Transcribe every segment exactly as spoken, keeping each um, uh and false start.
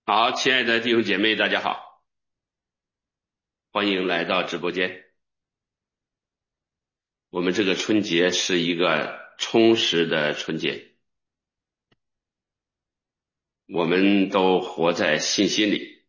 好，亲爱的弟兄姐妹，大家好，欢迎来到直播间。我们这个春节是一个充实的春节，我们都活在信心里，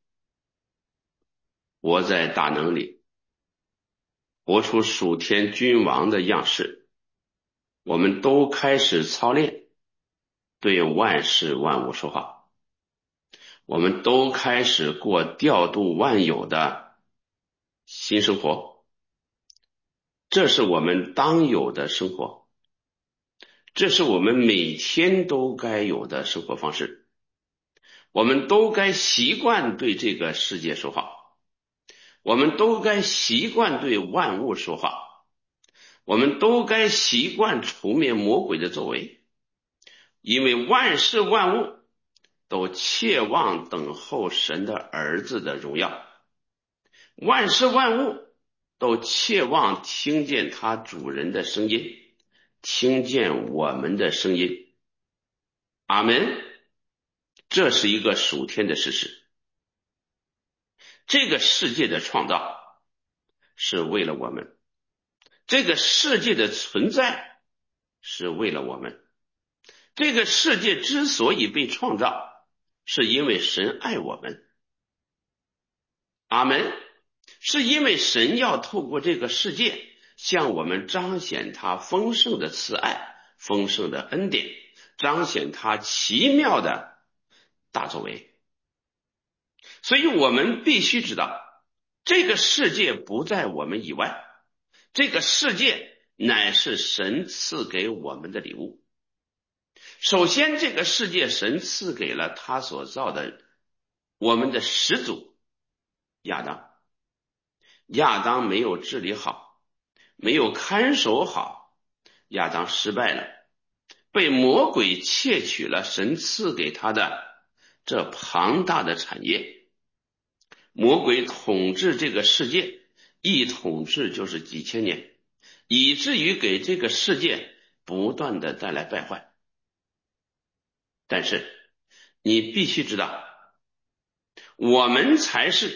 活在大能里，活出属天君王的样式。我们都开始操练对万事万物说话，我们都开始过调度万有的新生活，这是我们当有的生活。这是我们每天都该有的生活方式，我们都该习惯对这个世界说话，我们都该习惯对万物说话，我们都该习惯除灭魔鬼的作为，因为万事万物都切望等候神的儿子的荣耀，万事万物都切望听见他主人的声音，听见我们的声音。阿们。这是一个属天的事实。这个世界的创造是为了我们，这个世界的存在是为了我们，这个世界之所以被创造，是因为神爱我们。阿们。是因为神要透过这个世界向我们彰显他丰盛的慈爱，丰盛的恩典，彰显他奇妙的大作为。所以我们必须知道，这个世界不在我们以外，这个世界乃是神赐给我们的礼物。首先，这个世界神赐给了他所造的我们的始祖亚当。亚当没有治理好，没有看守好，亚当失败了，被魔鬼窃取了神赐给他的这庞大的产业。魔鬼统治这个世界，一统治就是几千年，以至于给这个世界不断的带来败坏。但是你必须知道，我们才是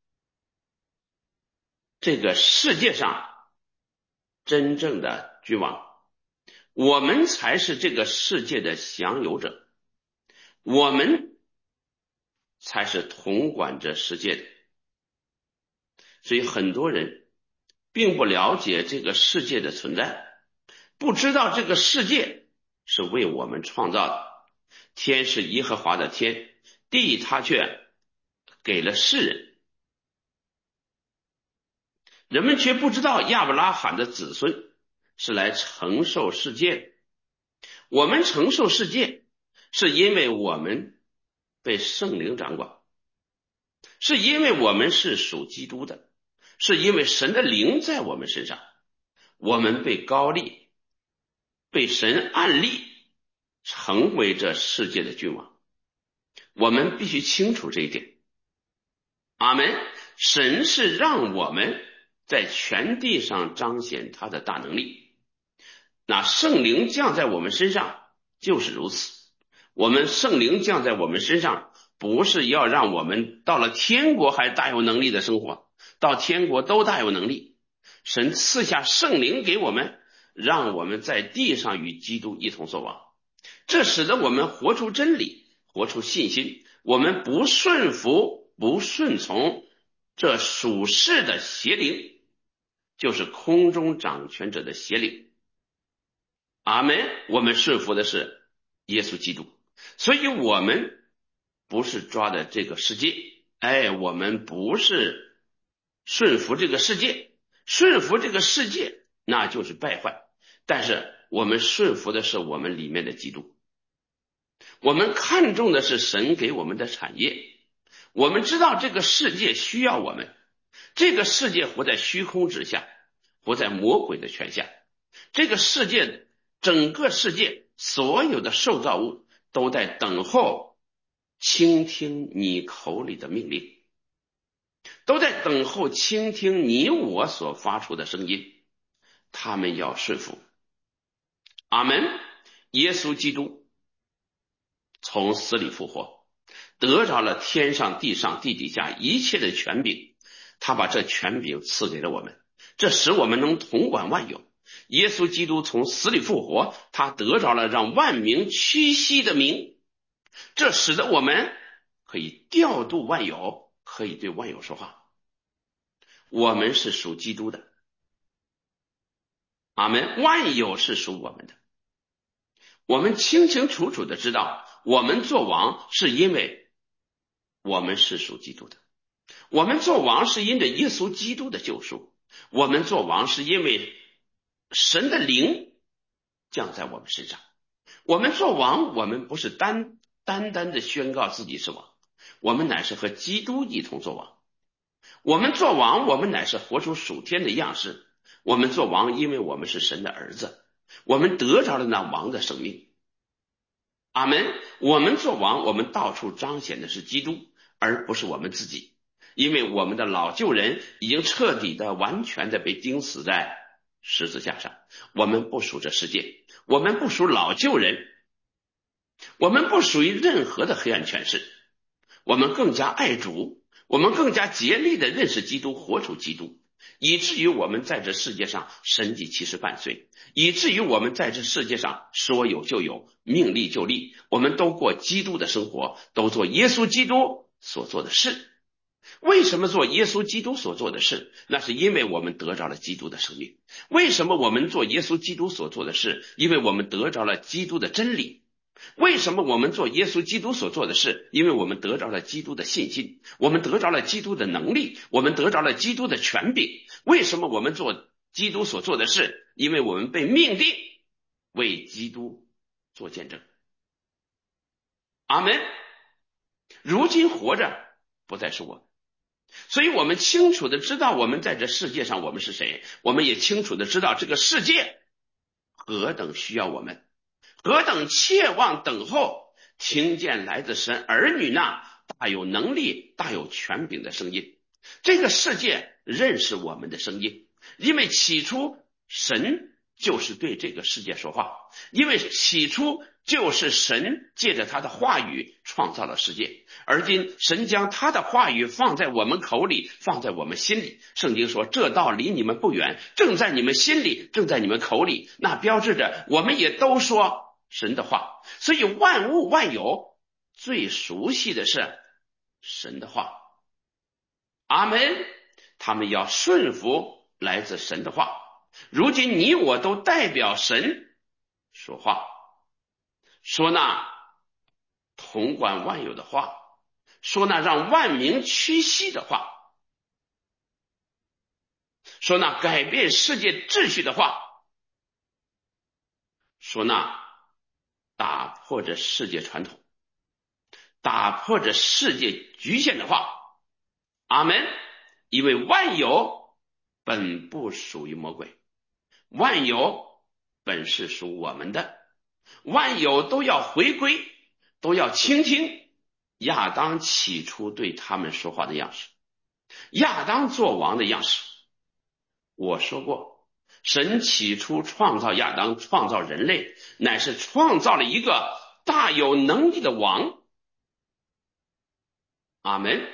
这个世界上真正的君王，我们才是这个世界的享有者，我们才是统管着世界的。所以很多人并不了解这个世界的存在，不知道这个世界是为我们创造的。天是耶和华的天，地他却给了世人，人们却不知道亚伯拉罕的子孙是来承受世界的。我们承受世界是因为我们被圣灵掌管，是因为我们是属基督的，是因为神的灵在我们身上，我们被膏立，被神按立，成为这世界的君王。我们必须清楚这一点。阿们。神是让我们在全地上彰显他的大能力，那圣灵降在我们身上就是如此。我们圣灵降在我们身上，不是要让我们到了天国还大有能力的生活，到天国都大有能力。神赐下圣灵给我们，让我们在地上与基督一同作王，这使得我们活出真理，活出信心。我们不顺服，不顺从这属世的邪灵，就是空中掌权者的邪灵。阿们。我们顺服的是耶稣基督，所以我们不是抓的这个世界，哎，我们不是顺服这个世界，顺服这个世界那就是败坏，但是我们顺服的是我们里面的基督。我们看重的是神给我们的产业，我们知道这个世界需要我们，这个世界活在虚空之下，活在魔鬼的权下，这个世界整个世界所有的受造物都在等候倾听你口里的命令，都在等候倾听你我所发出的声音，他们要顺服。阿们。耶稣基督从死里复活， 得着了天上地上地底下一切的权柄，他把这权柄赐给了我们，这使我们能统管万有。耶稣基督从死里复活，他得着了让万民屈膝的名，这使得我们可以调度万有，可以对万有说话。我们是属基督的，阿们，万有是属我们的。我们清清楚楚的知道，我们做王是因为我们是属基督的，我们做王是因着耶稣基督的救赎，我们做王是因为神的灵降在我们身上。我们做王，我们不是单单单的宣告自己是王，我们乃是和基督一同做王。我们做王，我们乃是活出属天的样式。我们做王，因为我们是神的儿子，我们得着了那王的生命。阿们。我们做王，我们到处彰显的是基督，而不是我们自己，因为我们的老旧人已经彻底的完全的被钉死在十字架上。我们不属这世界，我们不属老旧人，我们不属于任何的黑暗权势，我们更加爱主，我们更加竭力的认识基督，活出基督，以至于我们在这世界上神迹奇事伴随，以至于我们在这世界上说有就有，命立就立，我们都过基督的生活，都做耶稣基督所做的事。为什么做耶稣基督所做的事？那是因为我们得着了基督的生命。为什么我们做耶稣基督所做的事？因为我们得着了基督的真理。为什么我们做耶稣基督所做的事？因为我们得着了基督的信心，我们得着了基督的能力，我们得着了基督的权柄。为什么我们做基督所做的事？因为我们被命定为基督做见证。阿们。如今活着不再是我们，所以我们清楚的知道我们在这世界上我们是谁，我们也清楚的知道这个世界何等需要我们，何等切望等候听见来自神儿女那大有能力大有权柄的声音。这个世界认识我们的声音，因为起初神就是对这个世界说话，因为起初就是神借着他的话语创造了世界，而今神将他的话语放在我们口里，放在我们心里。圣经说这道离你们不远，正在你们心里，正在你们口里，那标志着我们也都说神的话。所以万物万有最熟悉的是神的话，阿们。他们要顺服来自神的话。如今你我都代表神说话，说那统管万有的话，说那让万民屈膝的话，说那改变世界秩序的话，说那打破着世界传统，打破着世界局限的话。阿们。因为万有本不属于魔鬼，万有本是属我们的，万有都要回归，都要倾听亚当起初对他们说话的样式，亚当做王的样式。我说过，神起初创造亚当，创造人类，乃是创造了一个大有能力的王。阿们。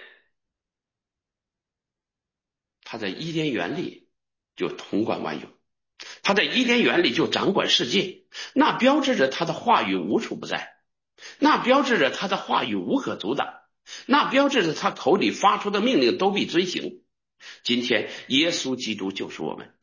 他在伊甸园里就统管万有，他在伊甸园里就掌管世界，那标志着他的话语无处不在，那标志着他的话语无可阻挡，那标志着他口里发出的命令都必遵行。今天耶稣基督就是我们，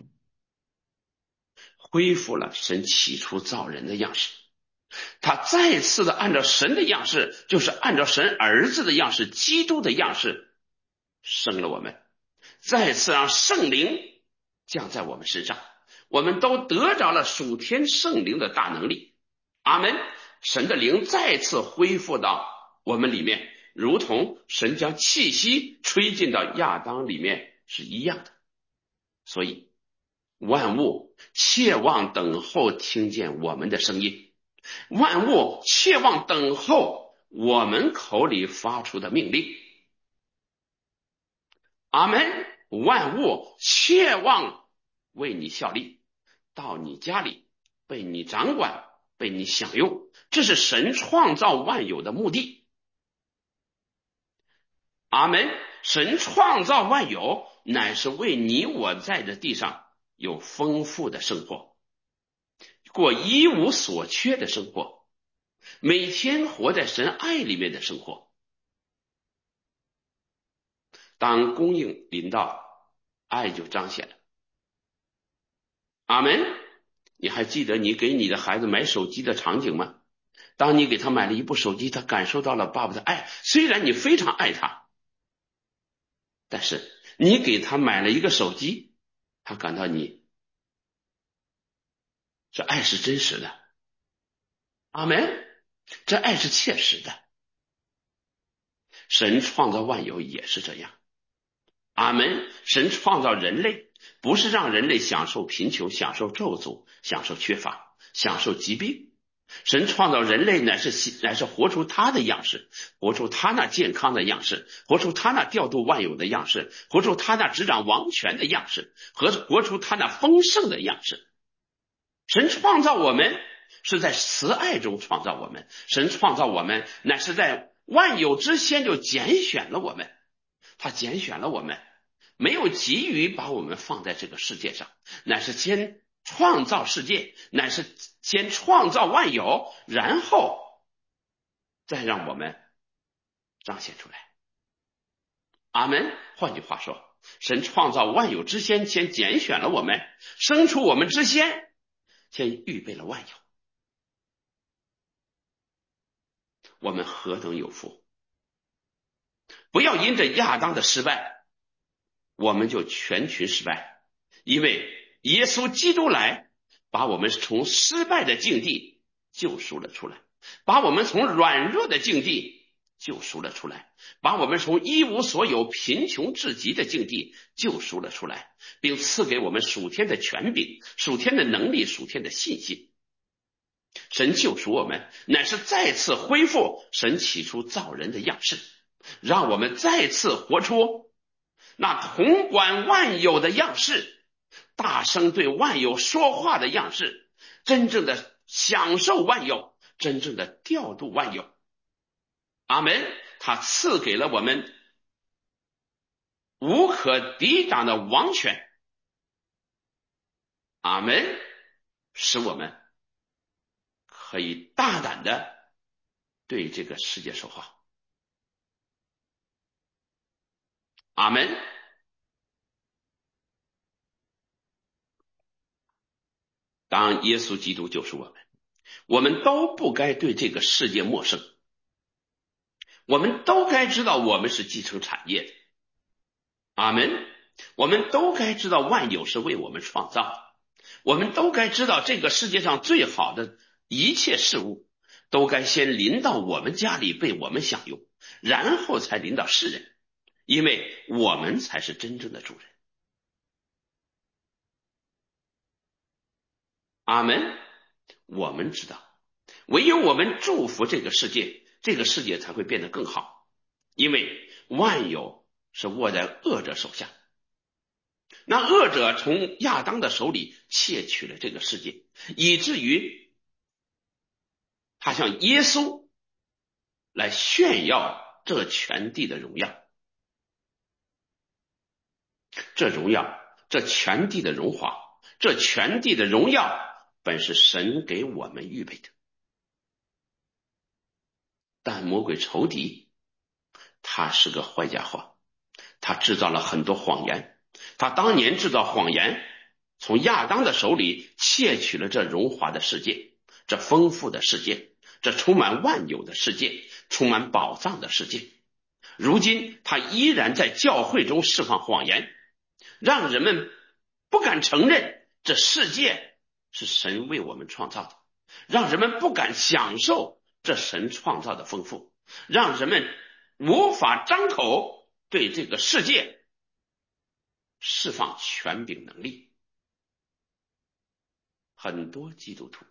恢复了神起初造人的样式，他再次的按照神的样式，就是按照神儿子的样式，基督的样式生了我们，再次让圣灵降在我们身上，我们都得着了属天圣灵的大能力。阿们。神的灵再次恢复到我们里面，如同神将气息吹进到亚当里面是一样的。所以万物切望等候听见我们的声音，万物切望等候我们口里发出的命令。阿们。万物切望为你效力，到你家里被你掌管，被你享用，这是神创造万有的目的。 阿们。神创造万有，乃是为你我在这地上有丰富的生活，过一无所缺的生活，每天活在神爱里面的生活。当供应临到，爱就彰显了。阿们。你还记得你给你的孩子买手机的场景吗？当你给他买了一部手机，他感受到了爸爸的爱，虽然你非常爱他，但是你给他买了一个手机，他感到你这爱是真实的。阿们。这爱是切实的。神创造万有也是这样。阿们。神创造人类，不是让人类享受贫穷，享受咒诅，享受缺乏，享受疾病。神创造人类乃是乃是活出他的样式，活出他那健康的样式，活出他那调度万有的样式，活出他那执掌王权的样式，和活出他那丰盛的样式。神创造我们是在慈爱中创造我们，神创造我们乃是在万有之先就拣选了我们，他拣选了我们，没有急于把我们放在这个世界上，乃是先创造世界，乃是先创造万有，然后再让我们彰显出来。阿们。换句话说，神创造万有之先，先拣选了我们，生出我们之先，先预备了万有。我们何等有福！不要因着亚当的失败，我们就全群失败，因为耶稣基督来，把我们从失败的境地救赎了出来，把我们从软弱的境地救赎了出来，把我们从一无所有、贫穷至极的境地救赎了出来，并赐给我们属天的权柄、属天的能力、属天的信心。神救赎我们，乃是再次恢复神起初造人的样式，让我们再次活出那统管万有的样式，大声对万有说话的样式，真正的享受万有，真正的调度万有。阿们。他赐给了我们无可抵挡的王权。阿们。使我们可以大胆的对这个世界说话。阿们。当耶稣基督救赎我们，我们都不该对这个世界陌生，我们都该知道我们是继承产业的。阿们。我们都该知道万有是为我们创造，我们都该知道这个世界上最好的一切事物都该先临到我们家里被我们享用，然后才临到世人，因为我们才是真正的主人。阿们。我们知道，唯有我们祝福这个世界，这个世界才会变得更好，因为万有是握在恶者手下，那恶者从亚当的手里窃取了这个世界，以至于他向耶稣来炫耀这全地的荣耀，这荣耀，这全地的荣华，这全地的荣耀本是神给我们预备的。但魔鬼仇敌他是个坏家伙，他制造了很多谎言，他当年制造谎言，从亚当的手里窃取了这荣华的世界，这丰富的世界，这充满万有的世界，充满宝藏的世界。如今他依然在教会中释放谎言，让人们不敢承认这世界是神为我们创造的，让人们不敢享受这神创造的丰富，让人们无法张口对这个世界释放权柄能力。很多基督徒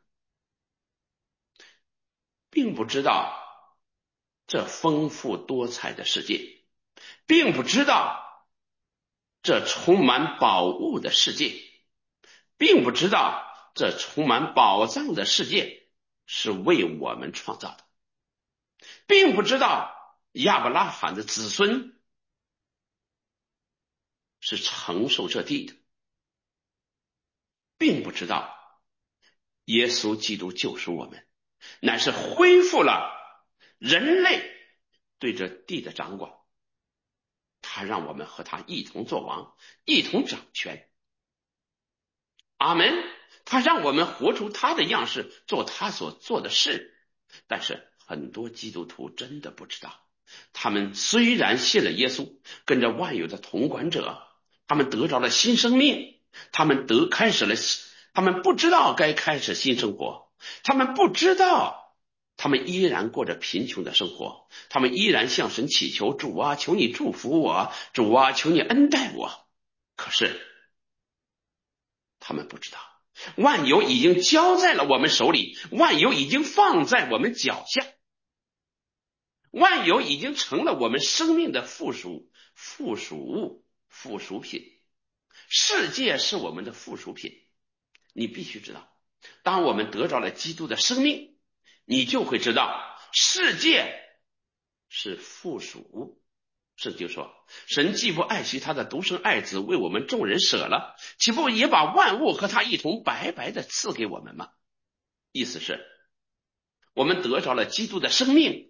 并不知道这丰富多彩的世界，并不知道这充满宝物的世界，并不知道这充满宝藏的世界是为我们创造的，并不知道亚伯拉罕的子孙是承受这地的，并不知道耶稣基督救赎我们，乃是恢复了人类对这地的掌管。他让我们和他一同作王，一同掌权。阿门。他让我们活出他的样式，做他所做的事。但是很多基督徒真的不知道，他们虽然信了耶稣，跟着万有的统管者，他们得着了新生命，他们得开始了，他们不知道该开始新生活，他们不知道，他们依然过着贫穷的生活，他们依然向神祈求，主啊，求你祝福我，主啊，求你恩待我。可是他们不知道，万有已经交在了我们手里，万有已经放在我们脚下，万有已经成了我们生命的附属附属物、附属品。世界是我们的附属品。你必须知道，当我们得着了基督的生命，你就会知道世界是附属物。圣经说，神既不爱惜他的独生爱子，为我们众人舍了，岂不也把万物和他一同白白的赐给我们吗？意思是，我们得着了基督的生命，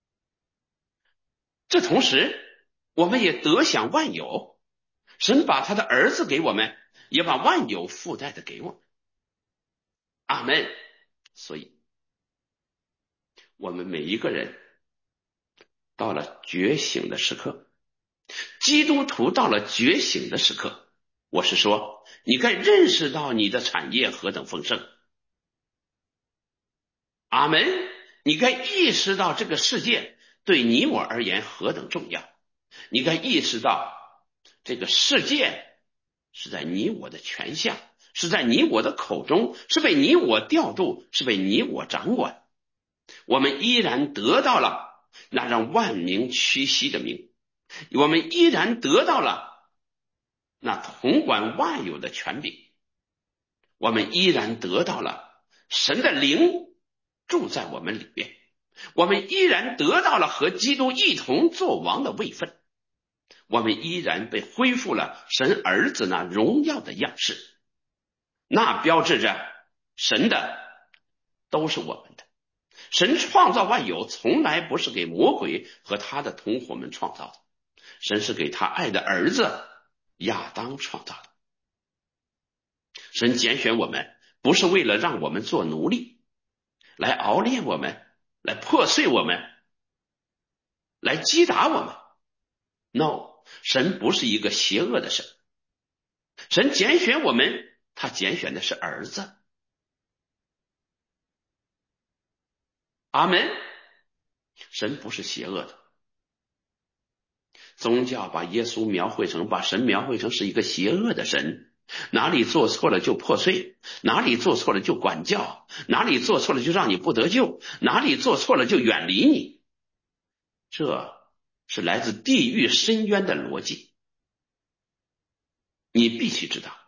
这同时我们也得享万有。神把他的儿子给我们，也把万有附带的给我们。阿们。所以我们每一个人到了觉醒的时刻，基督徒到了觉醒的时刻，我是说，你该认识到你的产业何等丰盛。阿们。你该意识到这个世界对你我而言何等重要，你该意识到这个世界是在你我的权下，是在你我的口中，是被你我调度，是被你我掌管。我们依然得到了那让万民屈膝的名，我们依然得到了那统管万有的权柄，我们依然得到了神的灵住在我们里面，我们依然得到了和基督一同作王的位分，我们依然被恢复了神儿子那荣耀的样式。那标志着神的都是我们的。神创造万有从来不是给魔鬼和他的同伙们创造的，神是给他爱的儿子亚当创造的。神拣选我们不是为了让我们做奴隶，来熬炼我们，来破碎我们，来击打我们。 No， 神不是一个邪恶的神，神拣选我们，他拣选的是儿子。阿们。神不是邪恶的。宗教把耶稣描绘成，把神描绘成是一个邪恶的神，哪里做错了就破碎，哪里做错了就管教，哪里做错了就让你不得救，哪里做错了就远离你。这是来自地狱深渊的逻辑。你必须知道，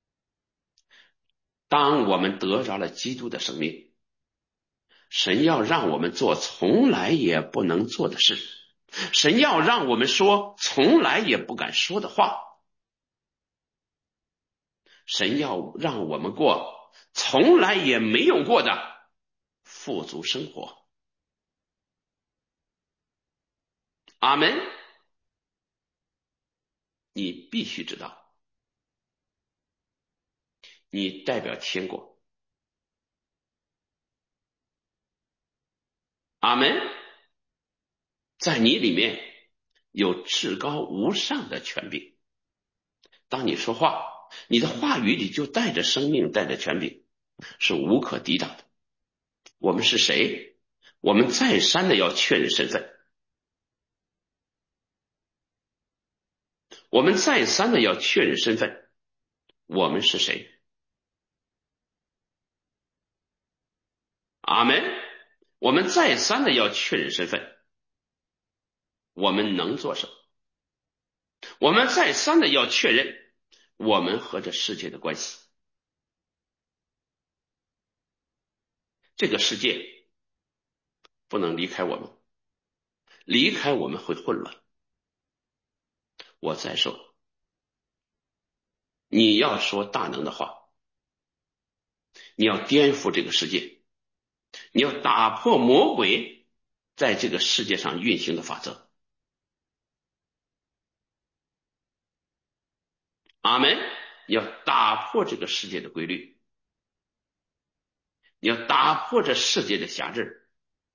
当我们得着了基督的生命，神要让我们做从来也不能做的事，神要让我们说从来也不敢说的话，神要让我们过从来也没有过的富足生活。阿们。你必须知道，你代表天国。阿们。在你里面有至高无上的权柄。当你说话，你的话语里就带着生命，带着权柄，是无可抵挡的。我们是谁？我们再三的要确认身份，我们再三的要确认身份，我们是谁？阿们。我们再三的要确认身份，我们能做什么？我们再三的要确认我们和这世界的关系。这个世界不能离开我们，离开我们会混乱。我再说， 你要说大能的话，你要颠覆这个世界，你要打破魔鬼在这个世界上运行的法则。阿门。你要打破这个世界的规律，你要打破这世界的辖制，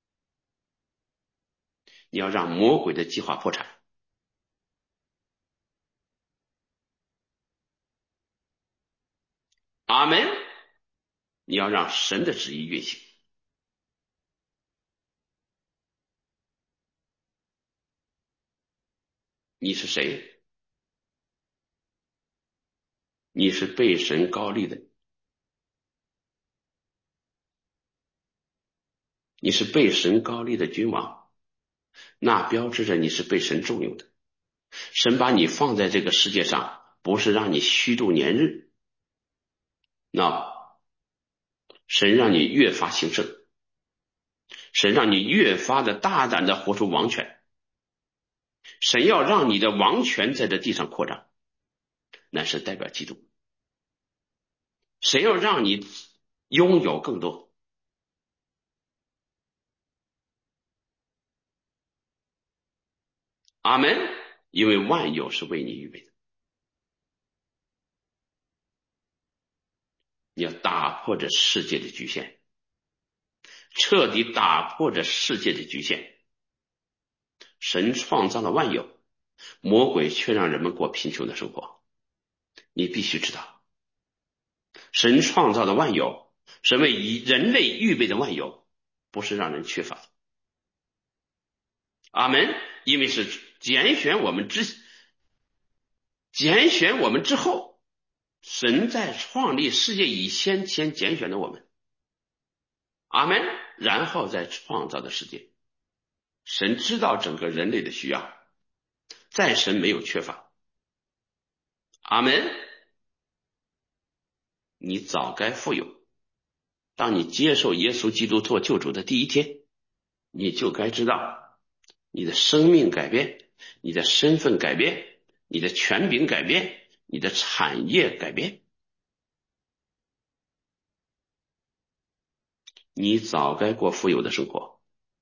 你要让魔鬼的计划破产。阿门。你要让神的旨意运行。你是谁？你是被神高立的，你是被神高立的君王，那标志着你是被神重用的。神把你放在这个世界上，不是让你虚度年日，那神让你越发兴盛，神让你越发的大胆的活出王权，神要让你的王权在这地上扩张，那是代表基督。神要让你拥有更多。阿门。因为万有是为你预备的。你要打破这世界的局限，彻底打破这世界的局限。神创造了万有，魔鬼却让人们过贫穷的生活。你必须知道，神创造的万有，神为人类预备的万有，不是让人缺乏的。阿门。因为是拣选我们之拣选我们之后，神在创立世界以前先拣选了我们。阿门。然后再创造的世界。神知道整个人类的需要，在神没有缺乏。阿门。你早该富有。当你接受耶稣基督做救主的第一天，你就该知道你的生命改变，你的身份改变，你的权柄改变，你的产业改变。你早该过富有的生活。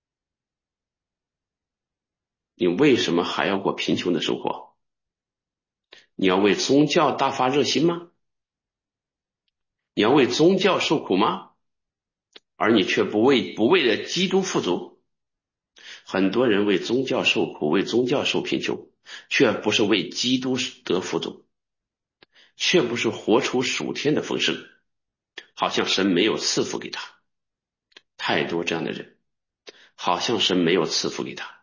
你为什么还要过贫穷的生活？你要为宗教大发热心吗？你要为宗教受苦吗？而你却不为不为了基督富足。很多人为宗教受苦，为宗教受贫穷，却不是为基督得富足，却不是活出属天的丰盛，好像神没有赐福给他。太多这样的人，好像神没有赐福给他。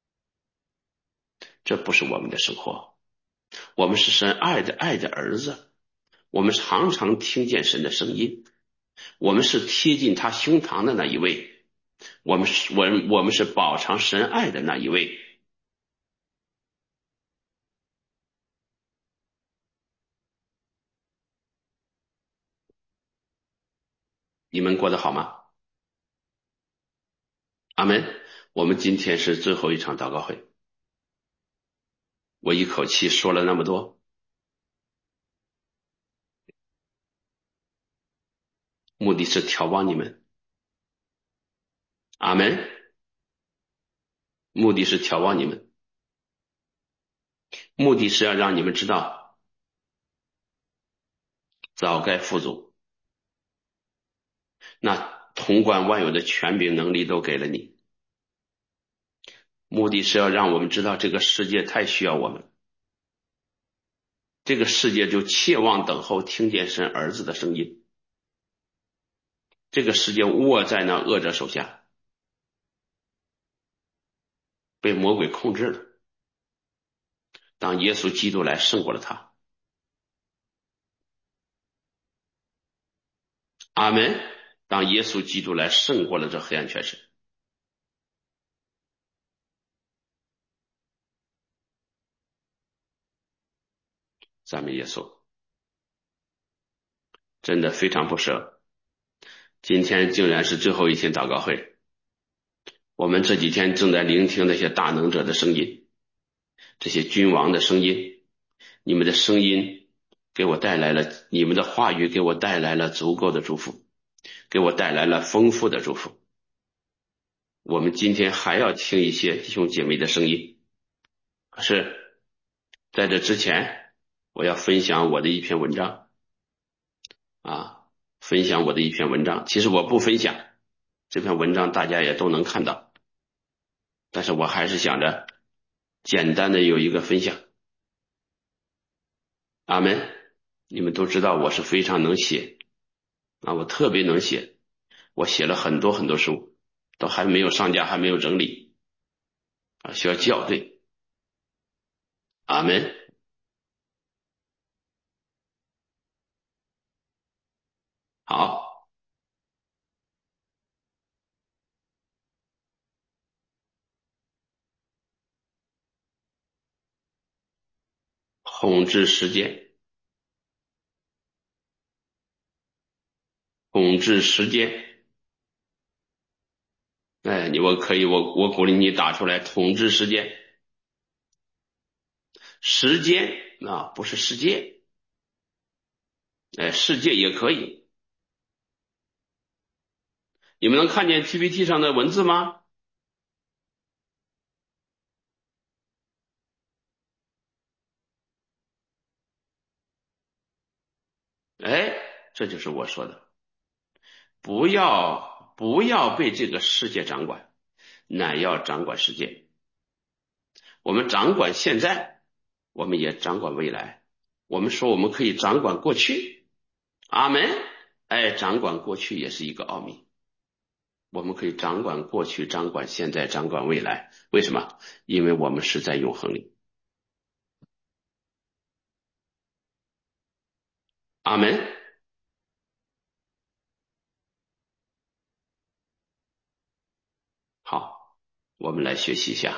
这不是我们的生活。我们是神爱的爱的儿子，我们常常听见神的声音，我们是贴近他胸膛的那一位，我们是我我们是饱尝神爱的那一位。你们过得好吗？阿门。我们今天是最后一场祷告会，我一口气说了那么多，目的是调帮你们。阿门。目的是调帮你们，目的是要让你们知道早该富足，那统管万有的权柄能力都给了你。目的是要让我们知道这个世界太需要我们，这个世界就切望等候听见神儿子的声音。这个世界握在那恶者手下，被魔鬼控制了。当耶稣基督来胜过了他。阿门。当耶稣基督来胜过了这黑暗权势。赞美耶稣。真的非常不舍，今天竟然是最后一天祷告会。我们这几天正在聆听那些大能者的声音，这些君王的声音，你们的声音给我带来了你们的话语，给我带来了足够的祝福，给我带来了丰富的祝福。我们今天还要听一些弟兄姐妹的声音，可是在这之前，我要分享我的一篇文章啊，分享我的一篇文章。其实我不分享这篇文章，大家也都能看到，但是我还是想着简单的有一个分享。阿门。你们都知道我是非常能写啊，我特别能写，我写了很多很多书，都还没有上架，还没有整理啊，需要校对。阿门。好，控制时间，控制时间。哎，你我可以，我我鼓励你打出来，统治时间。时间啊，不是世界，哎，世界也可以。你们能看见 P P T 上的文字吗？哎，这就是我说的，不要不要被这个世界掌管，乃要掌管世界。我们掌管现在，我们也掌管未来。我们说我们可以掌管过去，阿门。哎，掌管过去也是一个奥秘。我们可以掌管过去，掌管现在，掌管未来。为什么？因为我们是在永恒里。阿门。好，我们来学习一下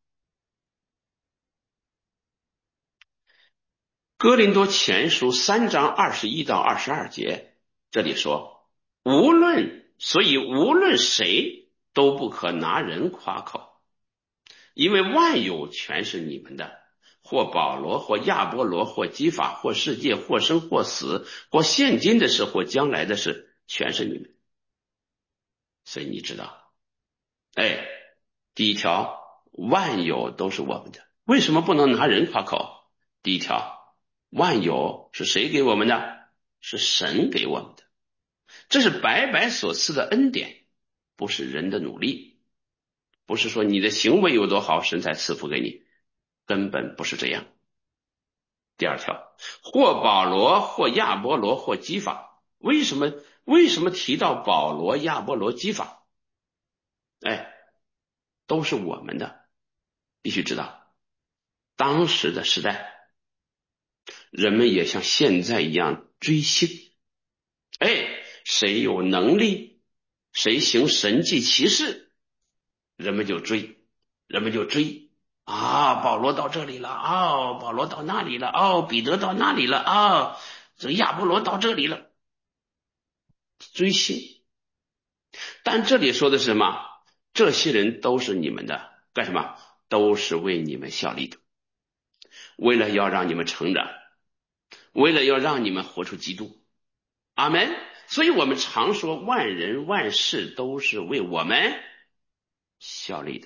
哥林多前书三章二十一到二十二节，这里说，无论，所以无论谁都不可拿人夸口，因为万有全是你们的，或保罗，或亚波罗，或基法，或世界，或生或死，或现今的事，或将来的事，全是你们。所以你知道，哎，第一条，万有都是我们的，为什么不能拿人夸口？第一条，万有是谁给我们的？是神给我们的，这是白白所赐的恩典，不是人的努力，不是说你的行为有多好，神才赐福给你，根本不是这样。第二条，或保罗，或亚波罗，或基法，为什么为什么提到保罗、亚波罗、基法？哎，都是我们的，必须知道，当时的时代，人们也像现在一样追星。哎，谁有能力，谁行神迹奇事，人们就追，人们就追啊！保罗到这里了，哦，保罗到那里了，哦，彼得到那里了，哦，这亚波罗到这里了，追星。但这里说的是什么？这些人都是你们的，干什么？都是为你们效力的，为了要让你们成长，为了要让你们活出基督。阿门。所以我们常说万人万事都是为我们效力的。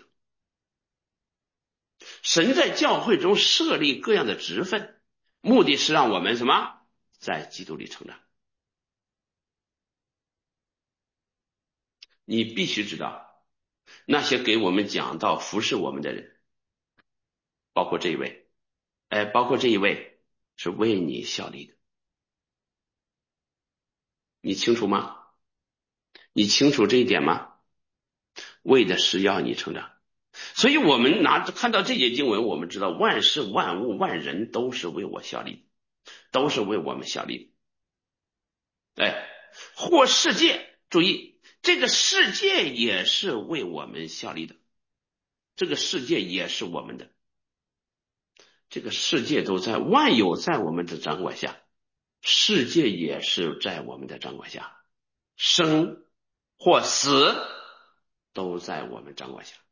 神在教会中设立各样的职分，目的是让我们什么？在基督里成长。你必须知道，那些给我们讲道服侍我们的人，包括这一位，哎，包括这一位是为你效力的，你清楚吗？你清楚这一点吗？为的是要你成长。所以我们拿看到这节经文，我们知道万事万物万人都是为我效力，都是为我们效力。哎，或世界，注意，这个世界也是为我们效力的，这个世界也是我们的，这个世界都在，万有在我们的掌管下，世界也是在我们的掌管下，生或死都在我们掌管下。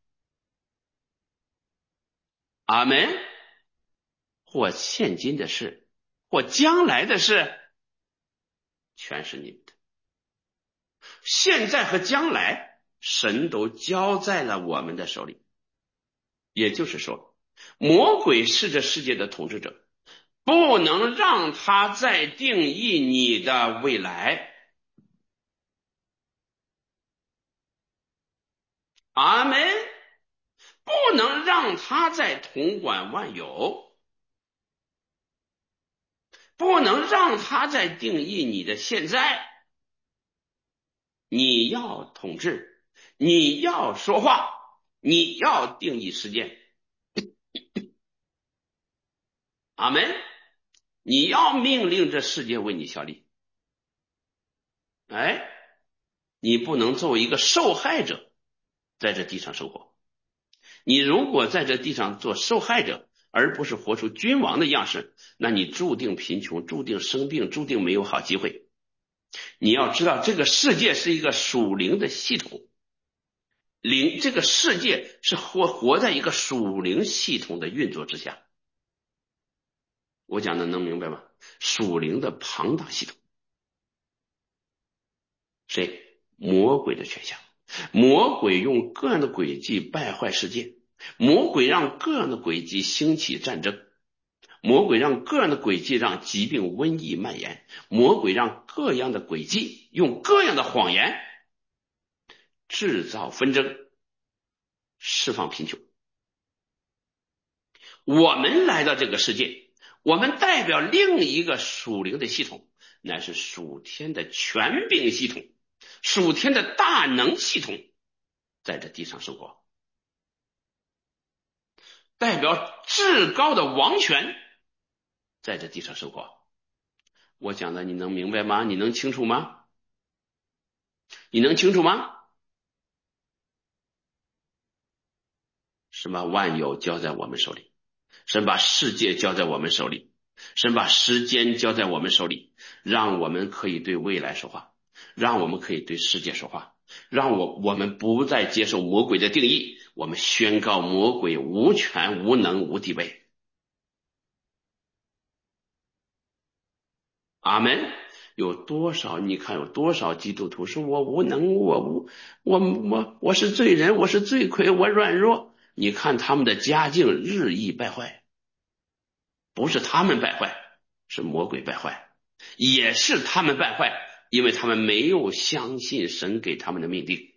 阿门。或现今的事， 或将来的事，全是你们的。现在和将来，神都交在了我们的手里。也就是说，魔鬼是这世界的统治者，不能让他再定义你的未来。阿们。不能让他再统管万有，不能让他再定义你的现在。你要统治，你要说话，你要定义时间。阿们。你要命令这世界为你效力。哎，你不能作为一个受害者在这地上生活。你如果在这地上做受害者，而不是活出君王的样式，那你注定贫穷，注定生病，注定没有好机会。你要知道，这个世界是一个属灵的系统，灵这个世界是活活在一个属灵系统的运作之下。我讲的能明白吗？属灵的庞大系统。谁？魔鬼的权下。魔鬼用各样的诡计败坏世界，魔鬼让各样的诡计兴起战争，魔鬼让各样的诡计让疾病瘟疫蔓延，魔鬼让各样的诡计用各样的谎言制造纷争，释放贫穷。我们来到这个世界，我们代表另一个属灵的系统，乃是属天的权柄系统，属天的大能系统，在这地上生活，代表至高的王权在这地上生活。我讲的你能明白吗？你能清楚吗？你能清楚吗？神把万有交在我们手里，神把世界交在我们手里，神把时间交在我们手里，让我们可以对未来说话，让我们可以对世界说话，让我我们不再接受魔鬼的定义，我们宣告魔鬼无权无能无地位。阿们。有多少你看有多少基督徒说我无能，我无我我我是罪人，我是罪魁，我软弱。你看他们的家境日益败坏，不是他们败坏，是魔鬼败坏，也是他们败坏，因为他们没有相信神给他们的命定。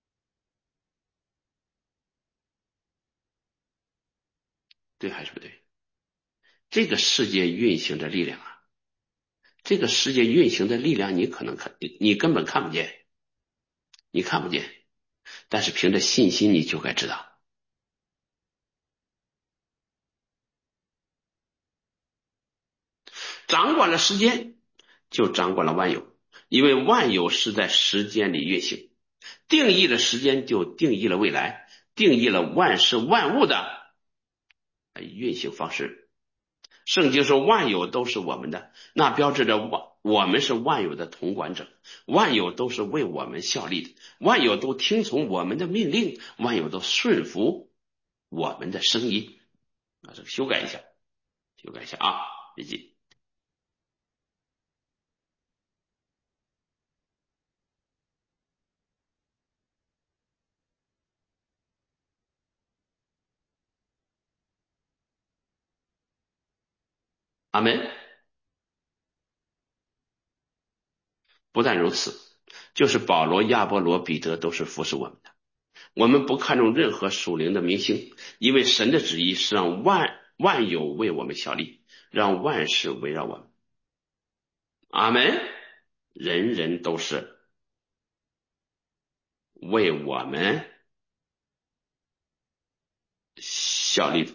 对还是不对？这个世界运行的力量啊，这个世界运行的力量你可能看你根本看不见，你看不见，但是凭着信心你就该知道。掌管了时间，就掌管了万有，因为万有是在时间里运行，定义了时间就定义了未来，定义了万事万物的运行方式。圣经说万有都是我们的，那标志着我我们是万有的统管者，万有都是为我们效力的，万有都听从我们的命令，万有都顺服我们的声音。啊，这个修改一下，修改一下啊，笔记。阿门。不但如此，就是保罗、亚波罗、彼得都是服侍我们的。我们不看重任何属灵的明星，因为神的旨意是让万万有为我们效力，让万事围绕我们。阿门。人人都是为我们效力的。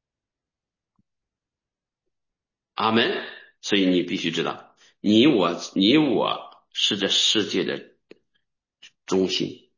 阿门。所以你必须知道，你我你我是这世界的中心。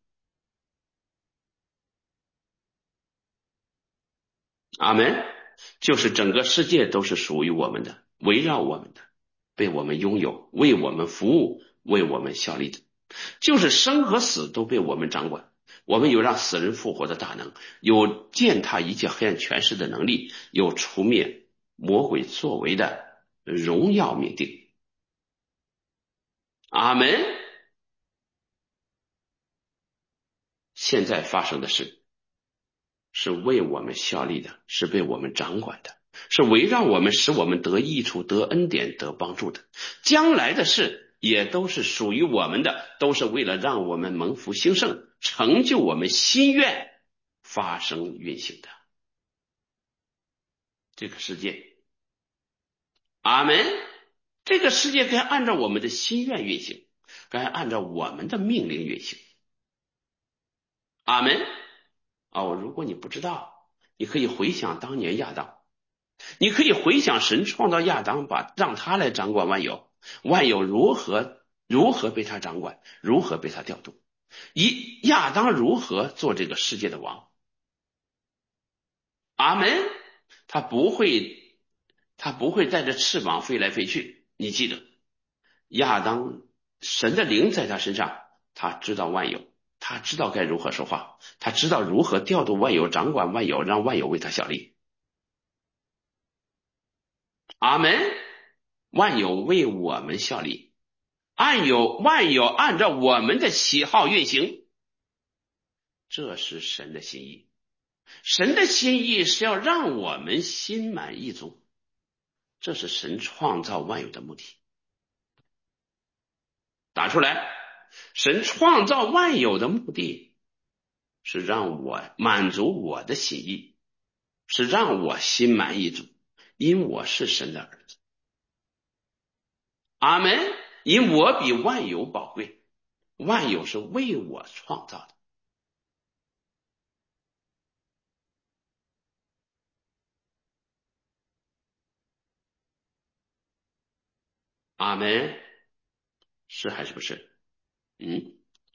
阿门。就是整个世界都是属于我们的，围绕我们的，被我们拥有，为我们服务，为我们效力的。就是生和死都被我们掌管，我们有让死人复活的大能，有践踏一切黑暗权势的能力，有除灭魔鬼作为的荣耀命定。阿门。现在发生的事是为我们效力的，是被我们掌管的，是围绕我们，使我们得益处、得恩典、得帮助的。将来的事也都是属于我们的，都是为了让我们蒙福兴盛，成就我们心愿发生运行的。这个世界，阿门。这个世界该按照我们的心愿运行，该按照我们的命令运行。阿门。哦，如果你不知道，你可以回想当年亚当，你可以回想神创造亚当，把让他来掌管万有，万有如何如何被他掌管，如何被他调度，以亚当如何做这个世界的王。阿门。他不会他不会带着翅膀飞来飞去，你记得亚当神的灵在他身上，他知道万有，他知道该如何说话，他知道如何调度万有，掌管万有，让万有为他效力。阿门。万有为我们效力，按有万有按照我们的喜好运行，这是神的心意。神的心意是要让我们心满意足，这是神创造万有的目的。打出来，神创造万有的目的是让我满足我的心意，是让我心满意足，因我是神的儿子。阿门。因我比万有宝贵，万有是为我创造的。阿门。是还是不是？嗯，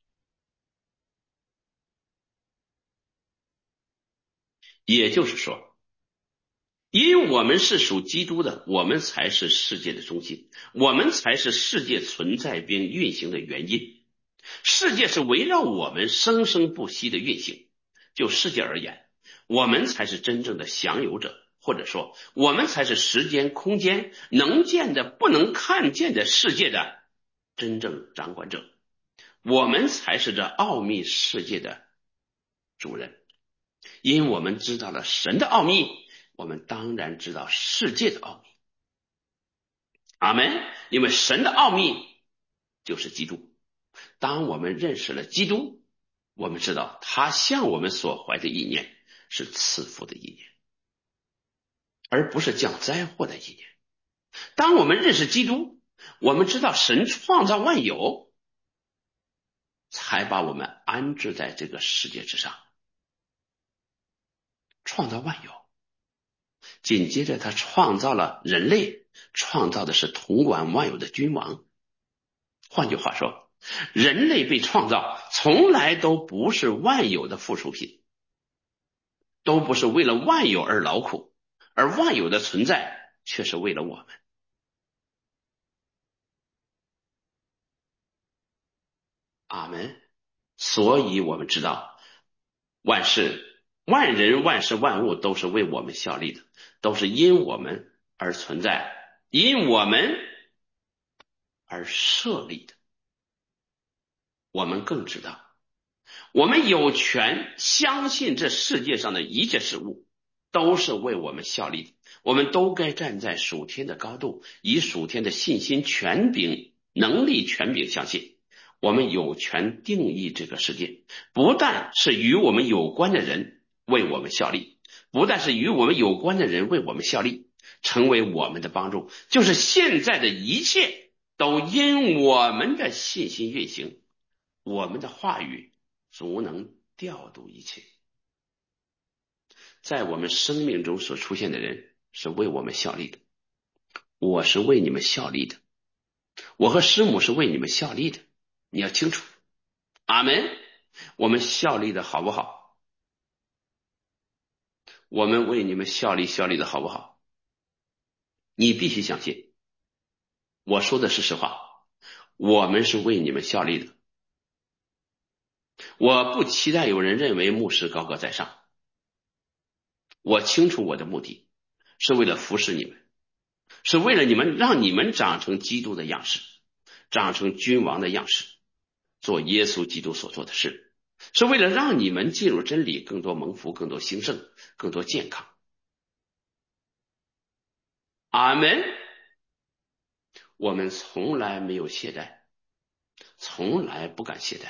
也就是说，因我们是属基督的，我们才是世界的中心，我们才是世界存在并运行的原因。世界是围绕我们生生不息的运行。就世界而言，我们才是真正的享有者，或者说我们才是时间空间能见的不能看见的世界的真正掌管者，我们才是这奥秘世界的主人。因我们知道了神的奥秘，我们当然知道世界的奥秘。阿门。因为神的奥秘就是基督。当我们认识了基督，我们知道他向我们所怀的意念是赐福的意念，而不是降灾祸的意念。当我们认识基督，我们知道神创造万有，才把我们安置在这个世界之上，创造万有。紧接着他创造了人类，创造的是统管万有的君王。换句话说，人类被创造从来都不是万有的附属品，都不是为了万有而劳苦，而万有的存在却是为了我们。阿门。所以我们知道，万事万人万事万物都是为我们效力的，都是因我们而存在，因我们而设立的。我们更知道，我们有权相信这世界上的一切事物都是为我们效力的。我们都该站在属天的高度，以属天的信心、权柄、能力、权柄相信。我们有权定义这个世界，不但是与我们有关的人为我们效力，不但是与我们有关的人为我们效力，成为我们的帮助，就是现在的一切都因我们的信心运行，我们的话语足能调度一切。在我们生命中所出现的人是为我们效力的，我是为你们效力的，我和师母是为你们效力的，你要清楚。阿门。我们效力的好不好？我们为你们效力效力的好不好？你必须相信，我说的是实话，我们是为你们效力的。我不期待有人认为牧师高高在上，我清楚我的目的是为了服侍你们， 是为了你们，让你们长成基督的样式，长成君王的样式，做耶稣基督所做的事，是为了让你们进入真理，更多蒙福，更多兴盛，更多健康。阿门。我们从来没有懈怠，从来不敢懈怠。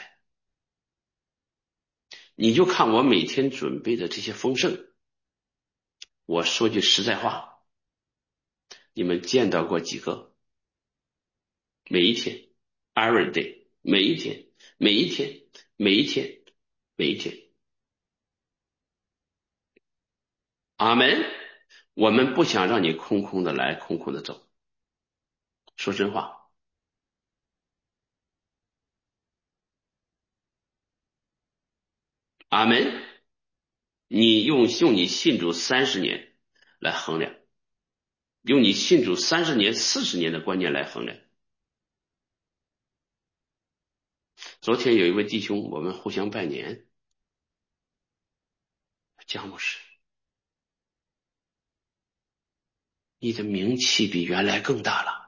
你就看我每天准备的这些丰盛，我说句实在话，你们见到过几个？每一天 every day， 每一天每一天每一天每一天。阿门。我们不想让你空空的来，空空的走，说真话。阿门。你用用你信主三十年来衡量，用你信主三十年、四十年的观念来衡量。昨天有一位弟兄，我们互相拜年，姜牧师，你的名气比原来更大了。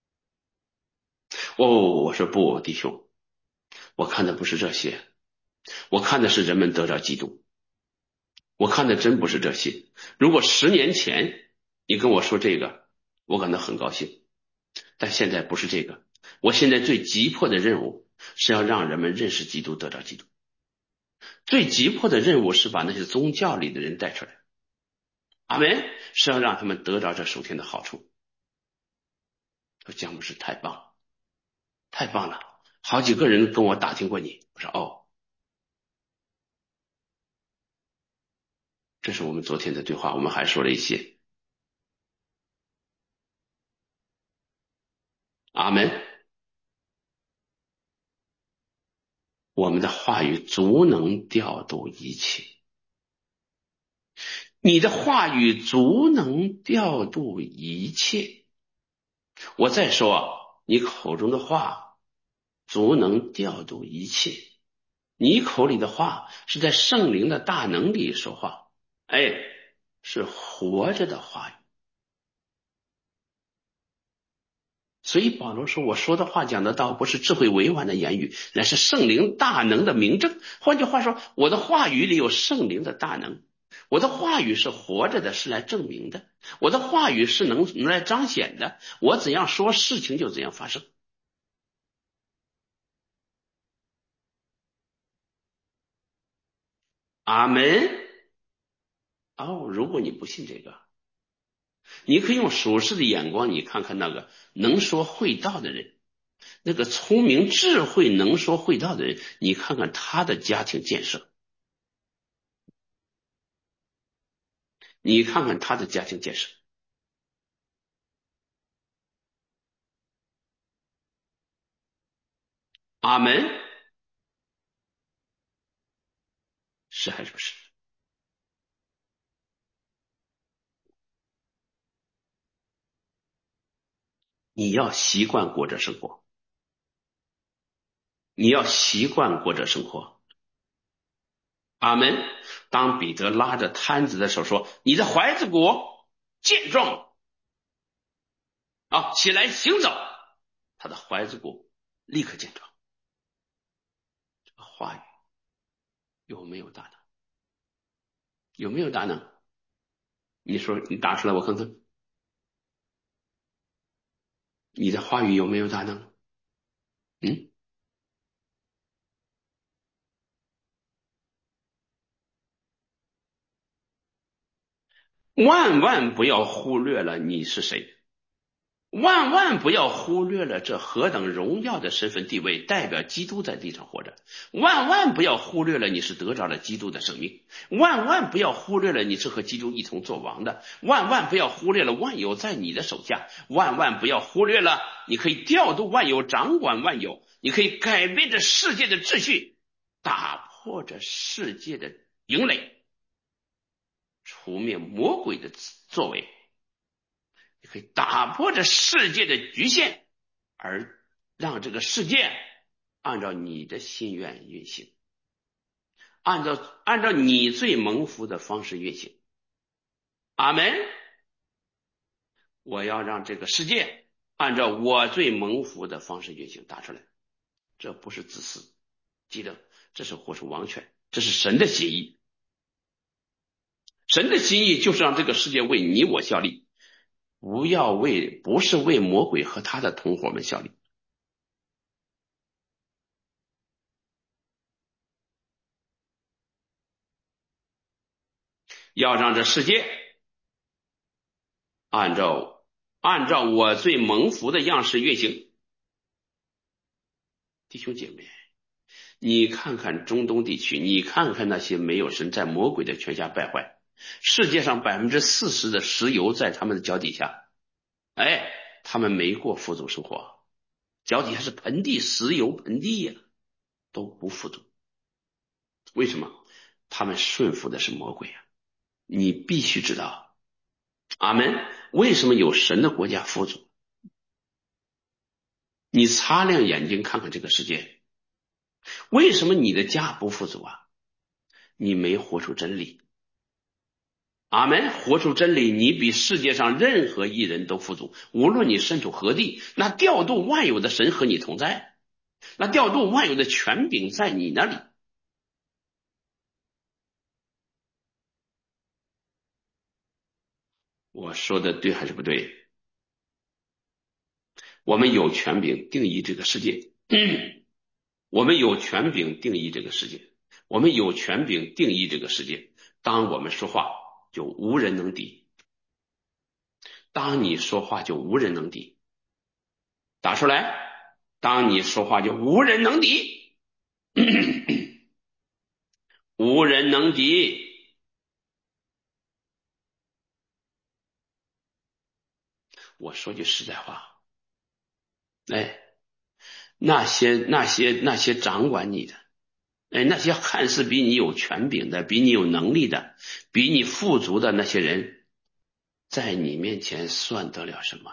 哦，我说不，弟兄，我看的不是这些，我看的是人们得着基督，我看的真不是这些。如果十年前你跟我说这个，我感到很高兴，但现在不是这个。我现在最急迫的任务是要让人们认识基督，得着基督。最急迫的任务是把那些宗教里的人带出来。阿门。是要让他们得着这属天的好处。说姜牧师太棒，太棒了，好几个人跟我打听过你。我说哦，这是我们昨天的对话，我们还说了一些。阿门。我们的话语足能调度一切，你的话语足能调度一切。我再说，你口中的话足能调度一切，你口里的话是在圣灵的大能里说话，哎，是活着的话语。所以保罗说，我说的话讲的道不是智慧委婉的言语，乃是圣灵大能的明证。换句话说，我的话语里有圣灵的大能，我的话语是活着的，是来证明的，我的话语是能能来彰显的，我怎样说，事情就怎样发生。阿门。哦，如果你不信这个，你可以用属世的眼光，你看看那个能说会道的人，那个聪明智慧能说会道的人，你看看他的家庭建设，你看看他的家庭建设。阿门。是还是不是？你要习惯过这生活，你要习惯过这生活。阿门。当彼得拉着摊子的手说：“你的怀子骨健壮啊，起来行走。”他的怀子骨立刻健壮。这个话语有没有大能？有没有大能？你说，你打出来我看看，你的话语有没有大能？嗯，万万不要忽略了你是谁。万万不要忽略了这何等荣耀的身份地位，代表基督在地上活着。万万不要忽略了你是得着了基督的生命。万万不要忽略了你是和基督一同作王的。万万不要忽略了万有在你的手下。万万不要忽略了你可以调度万有，掌管万有，你可以改变这世界的秩序，打破这世界的营垒，除灭魔鬼的作为，你可以打破这世界的局限，而让这个世界按照你的心愿运行，按照按照你最蒙福的方式运行。阿门。 我要让这个世界按照我最蒙福的方式运行。打出来，这不是自私，记得这是活出王权，这是神的心意。神的心意就是让这个世界为你我效力，不要为不是为魔鬼和他的同伙们效力。要让这世界按照按照我最蒙福的样式运行。弟兄姐妹，你看看中东地区，你看看那些没有神在魔鬼的权下败坏，世界上百分之四十的石油在他们的脚底下，哎，他们没过富足生活，脚底下是盆地，石油盆地呀、啊，都不富足。为什么？他们顺服的是魔鬼啊！你必须知道，阿门。为什么有神的国家富足？你擦亮眼睛看看这个世界，为什么你的家不富足啊？你没活出真理。阿门，活出真理，你比世界上任何一人都富足。无论你身处何地，那调度万有的神和你同在，那调度万有的权柄在你那里。我说的对还是不对？我们有权柄定义这个世界，嗯，我们有权柄定义这个世界，我们有权柄定义这个世界。当我们说话，就无人能敌。当你说话，就无人能敌。打出来，当你说话，就无人能敌。无人能敌。我说句实在话，哎，那些那些那些掌管你的，哎，那些看似比你有权柄的，比你有能力的，比你富足的那些人，在你面前算得了什么？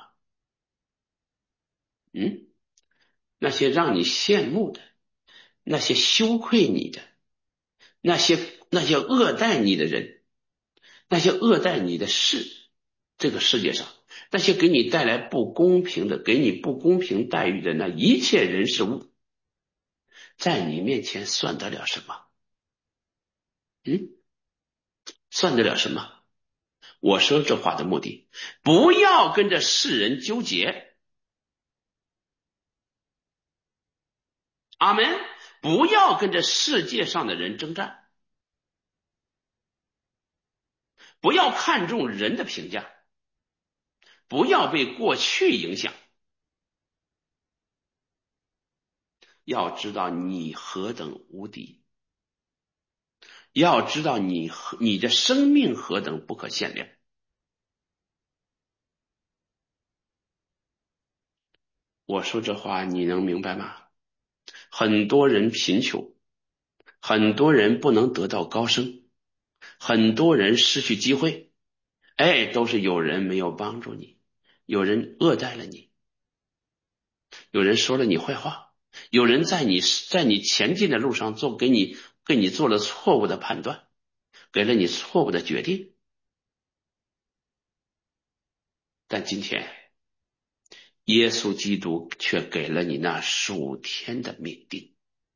嗯，那些让你羡慕的，那些羞愧你的，那些那些恶待你的人，那些恶待你的事，这个世界上那些给你带来不公平的，给你不公平待遇的那一切人事物，在你面前算得了什么？嗯，算得了什么？我说这话的目的，不要跟着世人纠结。阿门。不要跟着世界上的人征战，不要看重人的评价，不要被过去影响。要知道你何等无敌，要知道你你的生命何等不可限量。我说这话你能明白吗？很多人贫穷，很多人不能得到高升，很多人失去机会，哎，都是有人没有帮助你，有人恶待了你，有人说了你坏话，有人在你在你前进的路上做给你给你做了错误的判断，给了你错误的决定。但今天耶稣基督却给了你那属天的命定。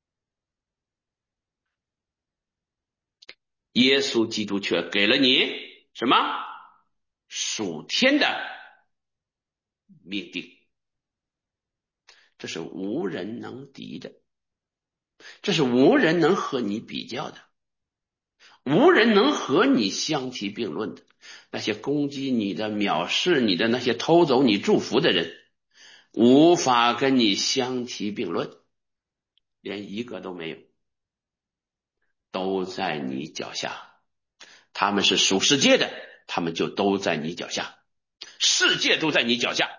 耶稣基督却给了你什么？属天的命定。这是无人能敌的，这是无人能和你比较的，无人能和你相提并论的。那些攻击你的、藐视你的、那些偷走你祝福的人，无法跟你相提并论，连一个都没有，都在你脚下。他们是属世界的，他们就都在你脚下，世界都在你脚下。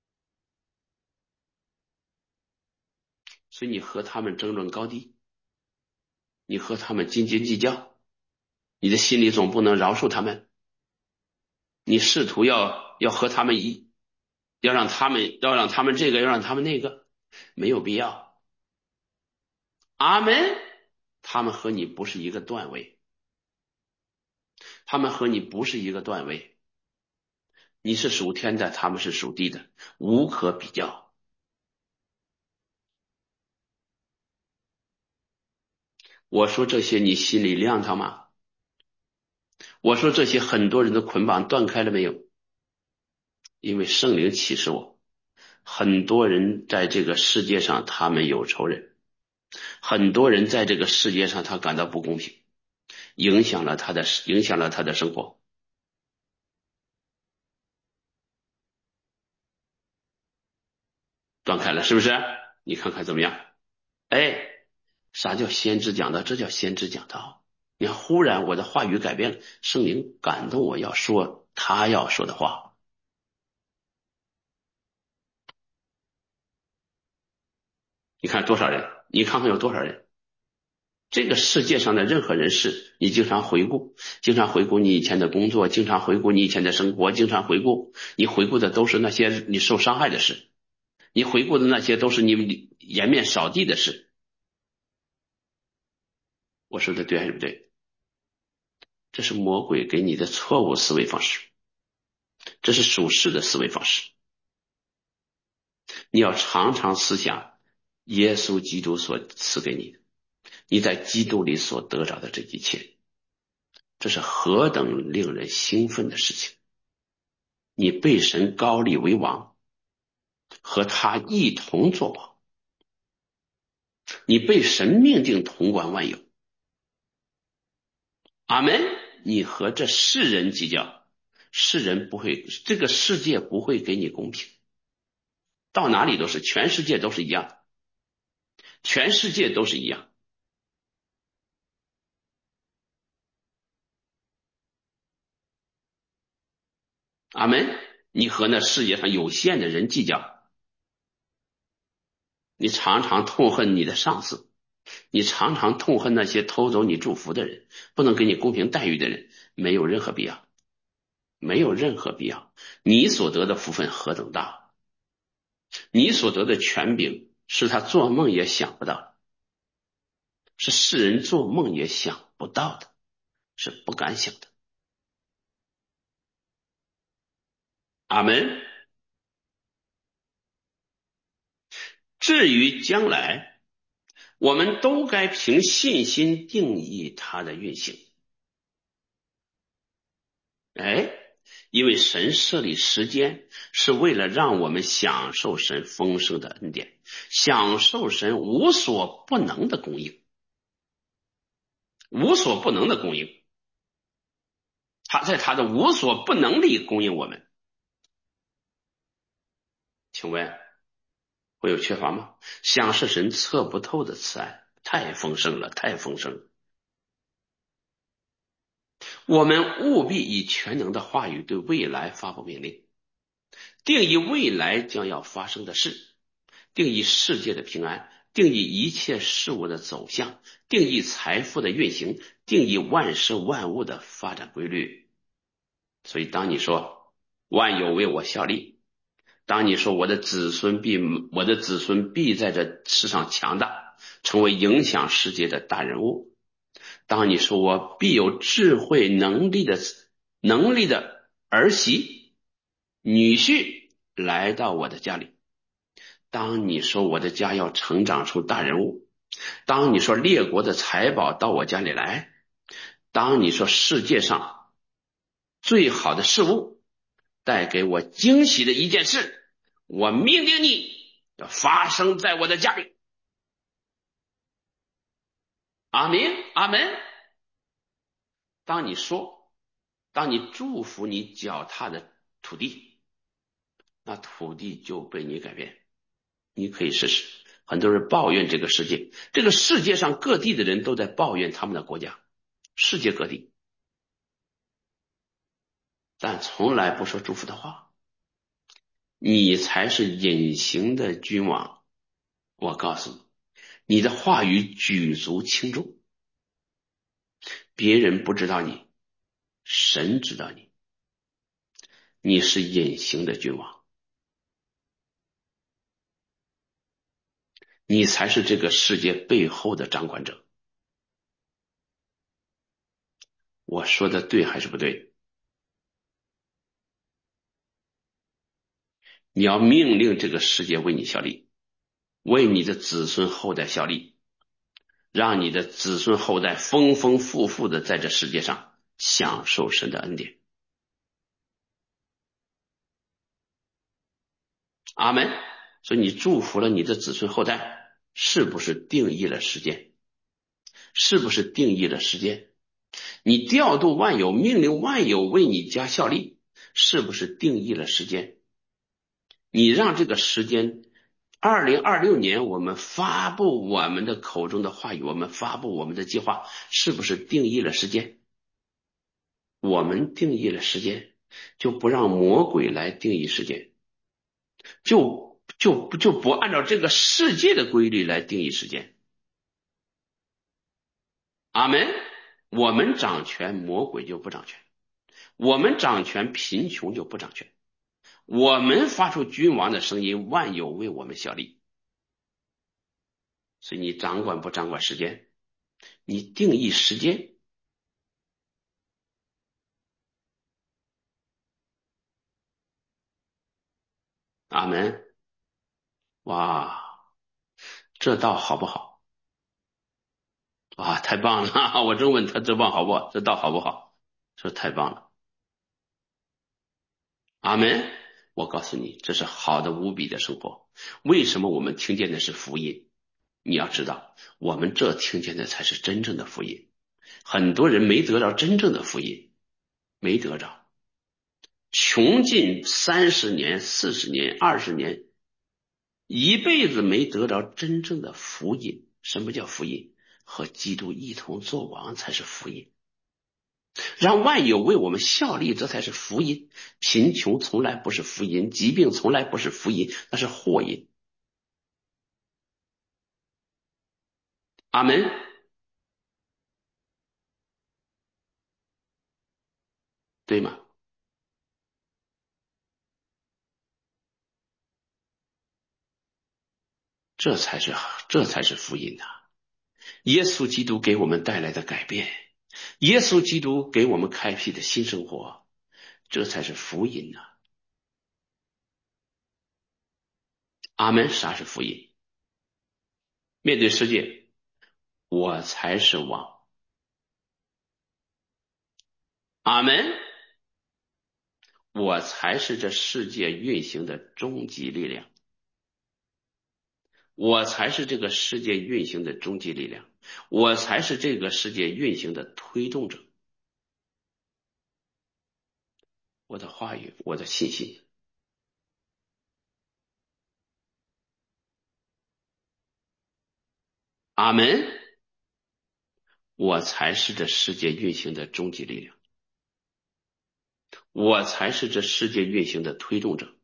所以你和他们争论高低，你和他们斤斤计较，你的心里总不能饶恕他们，你试图要要和他们一要让他们要让他们这个要让他们那个，没有必要。阿门。他们和你不是一个段位，他们和你不是一个段位。 你是属天的，他们是属地的，无可比较。我说这些，你心里亮堂吗？我说这些，很多人的捆绑断开了没有？因为圣灵启示我，很多人在这个世界上，他们有仇人，很多人在这个世界上，他感到不公平，影响了他的影响了他的生活。断开了，是不是？你看看怎么样？哎，啥叫先知讲道？这叫先知讲道。你看，忽然我的话语改变了，圣灵感动我要说他要说的话。你看多少人？你看看有多少人？这个世界上的任何人事，你经常回顾，经常回顾你以前的工作，经常回顾你以前的生活，经常回顾，你回顾的都是那些你受伤害的事，你回顾的那些都是你颜面扫地的事。我说的对还是不对？这是魔鬼给你的错误思维方式，这是属世的思维方式。你要常常思想耶稣基督所赐给你的，你在基督里所得着的这一切，这是何等令人兴奋的事情！你被神高立为王，和他一同作王，你被神命定统管万有。阿门。你和这世人计较，世人不会，这个世界不会给你公平，到哪里都是，全世界都是一样，全世界都是一样。阿门。你和那世界上有限的人计较，你常常痛恨你的上司，你常常痛恨那些偷走你祝福的人，不能给你公平待遇的人，没有任何必要，没有任何必要。你所得的福分何等大，你所得的权柄是他做梦也想不到的，是世人做梦也想不到的，是不敢想的。阿门。至于将来，我们都该凭信心定义它的运行。哎，因为神设立时间是为了让我们享受神丰盛的恩典，享受神无所不能的供应，无所不能的供应，他在他的无所不能里供应我们。请问会有缺乏吗？享受神测不透的慈爱，太丰盛了，太丰盛了。我们务必以全能的话语对未来发布命令，定义未来将要发生的事，定义世界的平安，定义一切事物的走向，定义财富的运行，定义万事万物的发展规律。所以当你说万有为我效力，当你说我的子孙必我的子孙必在这世上强大，成为影响世界的大人物，当你说我必有智慧能力的能力的儿媳女婿来到我的家里，当你说我的家要成长出大人物，当你说列国的财宝到我家里来，当你说世界上最好的事物带给我惊喜的一件事，我命令你要发生在我的家里。阿明，阿门。当你说，当你祝福你脚踏的土地，那土地就被你改变。你可以试试。很多人抱怨这个世界，这个世界上各地的人都在抱怨他们的国家，世界各地，但从来不说祝福的话。你才是隐形的君王。我告诉你，你的话语举足轻重，别人不知道你，神知道你，你是隐形的君王，你才是这个世界背后的掌管者。我说的对还是不对？ 你要命令这个世界为你效力，为你的子孙后代效力，让你的子孙后代丰丰富富的在这世界上享受神的恩典。阿们。所以你祝福了你的子孙后代，是不是定义了时间？是不是定义了时间？你调度万有，命令万有为你家效力，是不是定义了时间？你让这个时间二零二六年我们发布我们的口中的话语，我们发布我们的计划，是不是定义了时间？我们定义了时间，就不让魔鬼来定义时间，就就就不按照这个世界的规律来定义时间。阿们。我们掌权，魔鬼就不掌权；我们掌权，贫穷就不掌权；我们发出君王的声音，万有为我们效力。所以你掌管不掌管时间？你定义时间。阿们。哇，这道好不好？哇，太棒了！我正问他这棒好不好，这道好不好？说太棒了。阿们。我告诉你，这是好的无比的生活。为什么我们听见的是福音？你要知道，我们这听见的才是真正的福音。很多人没得着真正的福音，没得着，穷尽三十年、四十年、二十年，一辈子没得着真正的福音。什么叫福音？和基督一同作王才是福音。让万有为我们效力，这才是福音。贫穷从来不是福音，疾病从来不是福音，那是祸因。阿们。对吗？这才是这才是福音呐、啊！耶稣基督给我们带来的改变，耶稣基督给我们开辟的新生活，这才是福音呐、啊！阿们。啥是福音？面对世界，我才是王。阿们。我才是这世界运行的终极力量。我才是这个世界运行的终极力量，我才是这个世界运行的推动者。我的话语，我的信心。阿们。我才是这世界运行的终极力量，我才是这世界运行的推动者。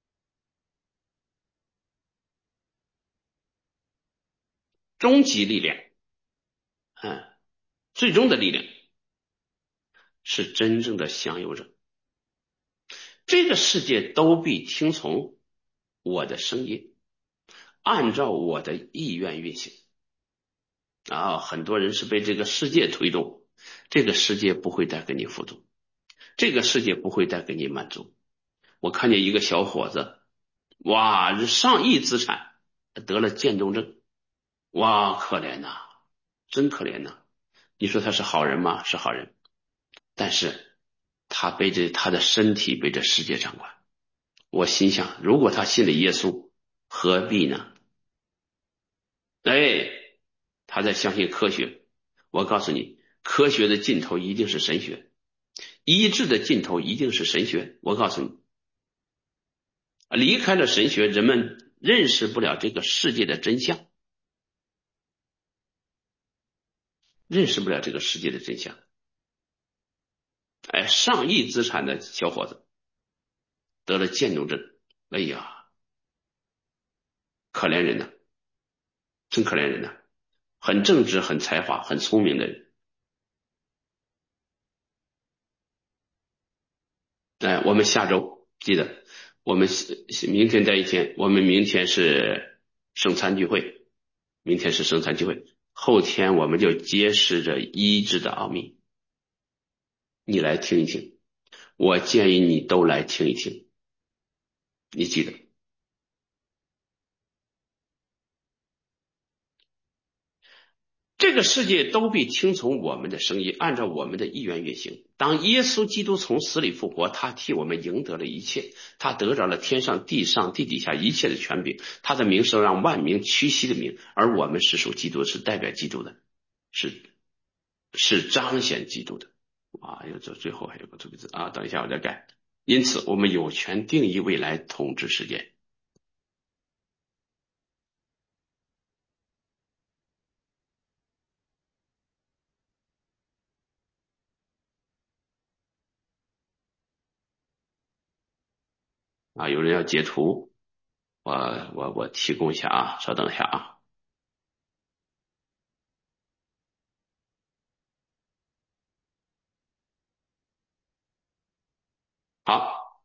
终极力量，嗯，最终的力量是真正的享有者。这个世界都必听从我的声音，按照我的意愿运行。啊，很多人是被这个世界推动，这个世界不会带给你富足，这个世界不会带给你满足。我看见一个小伙子，哇，上亿资产，得了渐冻症，哇，可怜呐，真可怜呐！你说他是好人吗？是好人，但是他被这他的身体被这世界掌管。我心想，如果他信了耶稣，何必呢？哎，他在相信科学。我告诉你，科学的尽头一定是神学，医治的尽头一定是神学。我告诉你，离开了神学，人们认识不了这个世界的真相，认识不了这个世界的真相。哎，上亿资产的小伙子得了渐冻症，哎呀，可怜人呐，真可怜人呐！很正直、很才华、很聪明的人。哎，我们下周记得，我们明天在一天，我们明天是圣餐聚会，明天是圣餐聚会，后天我们就揭示着医治的奥秘。你来听一听，我建议你都来听一听。你记得， 这个世界都必听从我们的声音，按照我们的意愿运行。当耶稣基督从死里复活，他替我们赢得了一切，他得着了天上地上地底下一切的权柄，他的名是让万民屈膝的名，而我们是属基督，是代表基督的，是是彰显基督的。啊，有这最后还有个这个字啊，等一下我再改。因此，我们有权定义未来统治世界。啊，有人要截图，我我我提供一下啊，稍等一下啊。好，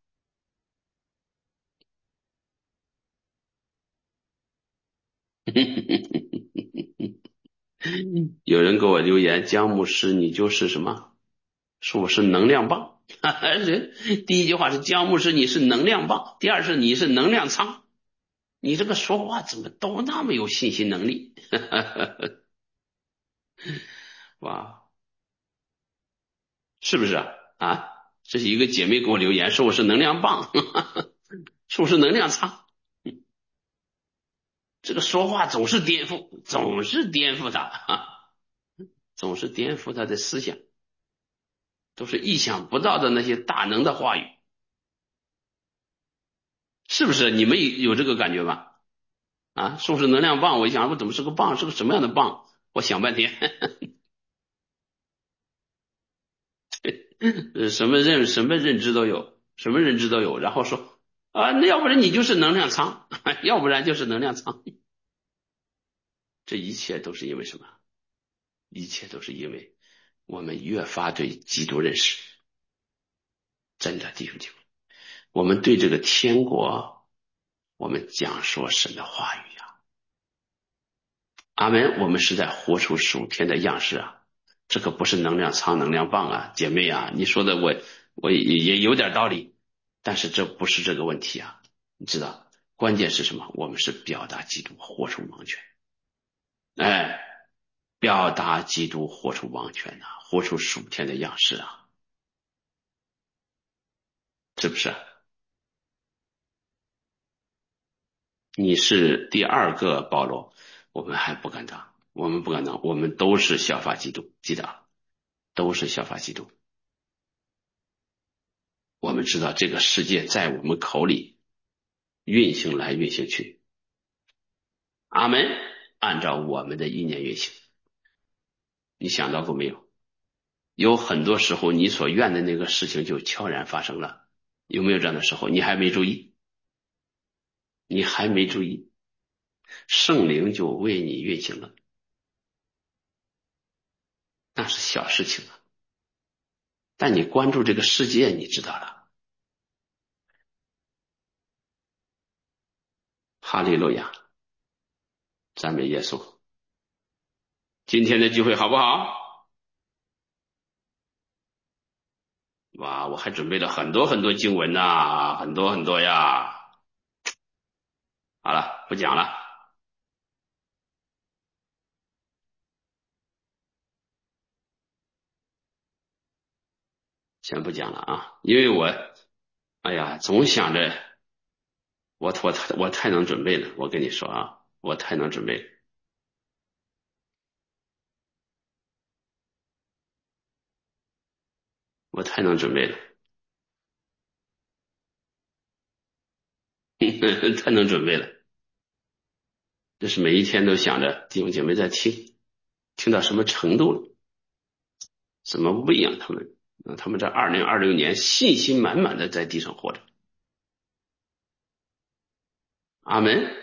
有人给我留言，姜牧师你就是什么？说我是能量棒。人第一句话是姜牧师你是能量棒，第二是你是能量仓。你这个说话怎么都那么有信心能力？哇，是不是啊？啊，这是一个姐妹给我留言，说我是能量棒，说我是能量仓。这个说话总是颠覆，总是颠覆他，总是颠覆他的思想，都是意想不到的那些大能的话语，是不是？你们有有这个感觉吗？啊，说是能量棒，我一想，我怎么是个棒？是个什么样的棒？我想半天，呃什么认什么认知都有，什么认知都有，然后说啊，那要不然你就是能量仓，要不然就是能量仓，这一切都是因为什么？一切都是因为我们越发对基督认识，真的弟兄姐妹，我们对这个天国，我们讲说神的话语啊，阿门。我们是在活出属天的样式啊，这可不是能量仓、能量棒啊，姐妹啊，你说的我我也也有点道理，但是这不是这个问题啊，你知道，关键是什么？我们是表达基督，活出王权，哎，表达基督，活出王权呐、啊，活出属天的样式啊，是不是？你是第二个保罗，我们还不敢当，我们不敢当，我们都是效法基督，记得啊，都是效法基督。我们知道这个世界在我们口里运行来运行去，阿门。按照我们的意念运行，你想到过没有？有很多时候你所愿的那个事情就悄然发生了，有没有这样的时候？你还没注意，你还没注意，圣灵就为你运行了，那是小事情啊。但你关注这个世界，你知道了。哈利路亚，赞美耶稣。今天的聚会好不好？哇，我还准备了很多很多经文呐、很多很多呀。好了，不讲了，先不讲了啊，因为我，哎呀，总想着我我我太能准备了，我跟你说啊，我太能准备了，我太能准备了，太能准备了，就是每一天都想着弟兄姐妹在听，听到什么程度了，怎么喂养他们，让他们在二零二六年信心满满的在地上活着。阿门。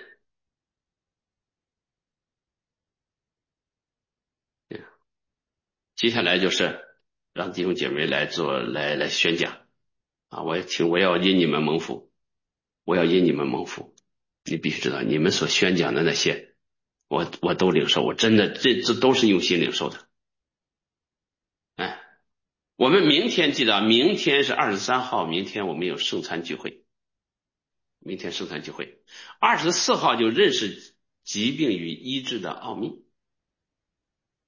接下来就是让弟兄姐妹来做来来宣讲啊！我也请我要因你们蒙福，我要因你们蒙福。你必须知道，你们所宣讲的那些，我我都领受，我真的这这都是用心领受的。哎，我们明天记得，明天是二十三号，明天我们有圣餐聚会，明天圣餐聚会，二十四号就认识疾病与医治的奥秘。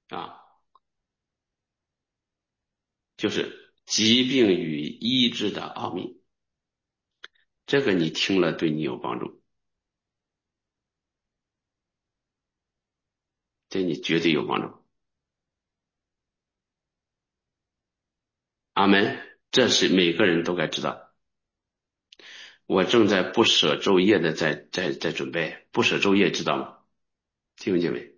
啊，就是疾病与医治的奥秘。这个你听了对你有帮助，对你绝对有帮助。阿门，这是每个人都该知道的。我正在不舍昼夜的在在在准备，不舍昼夜知道吗？弟兄姐妹，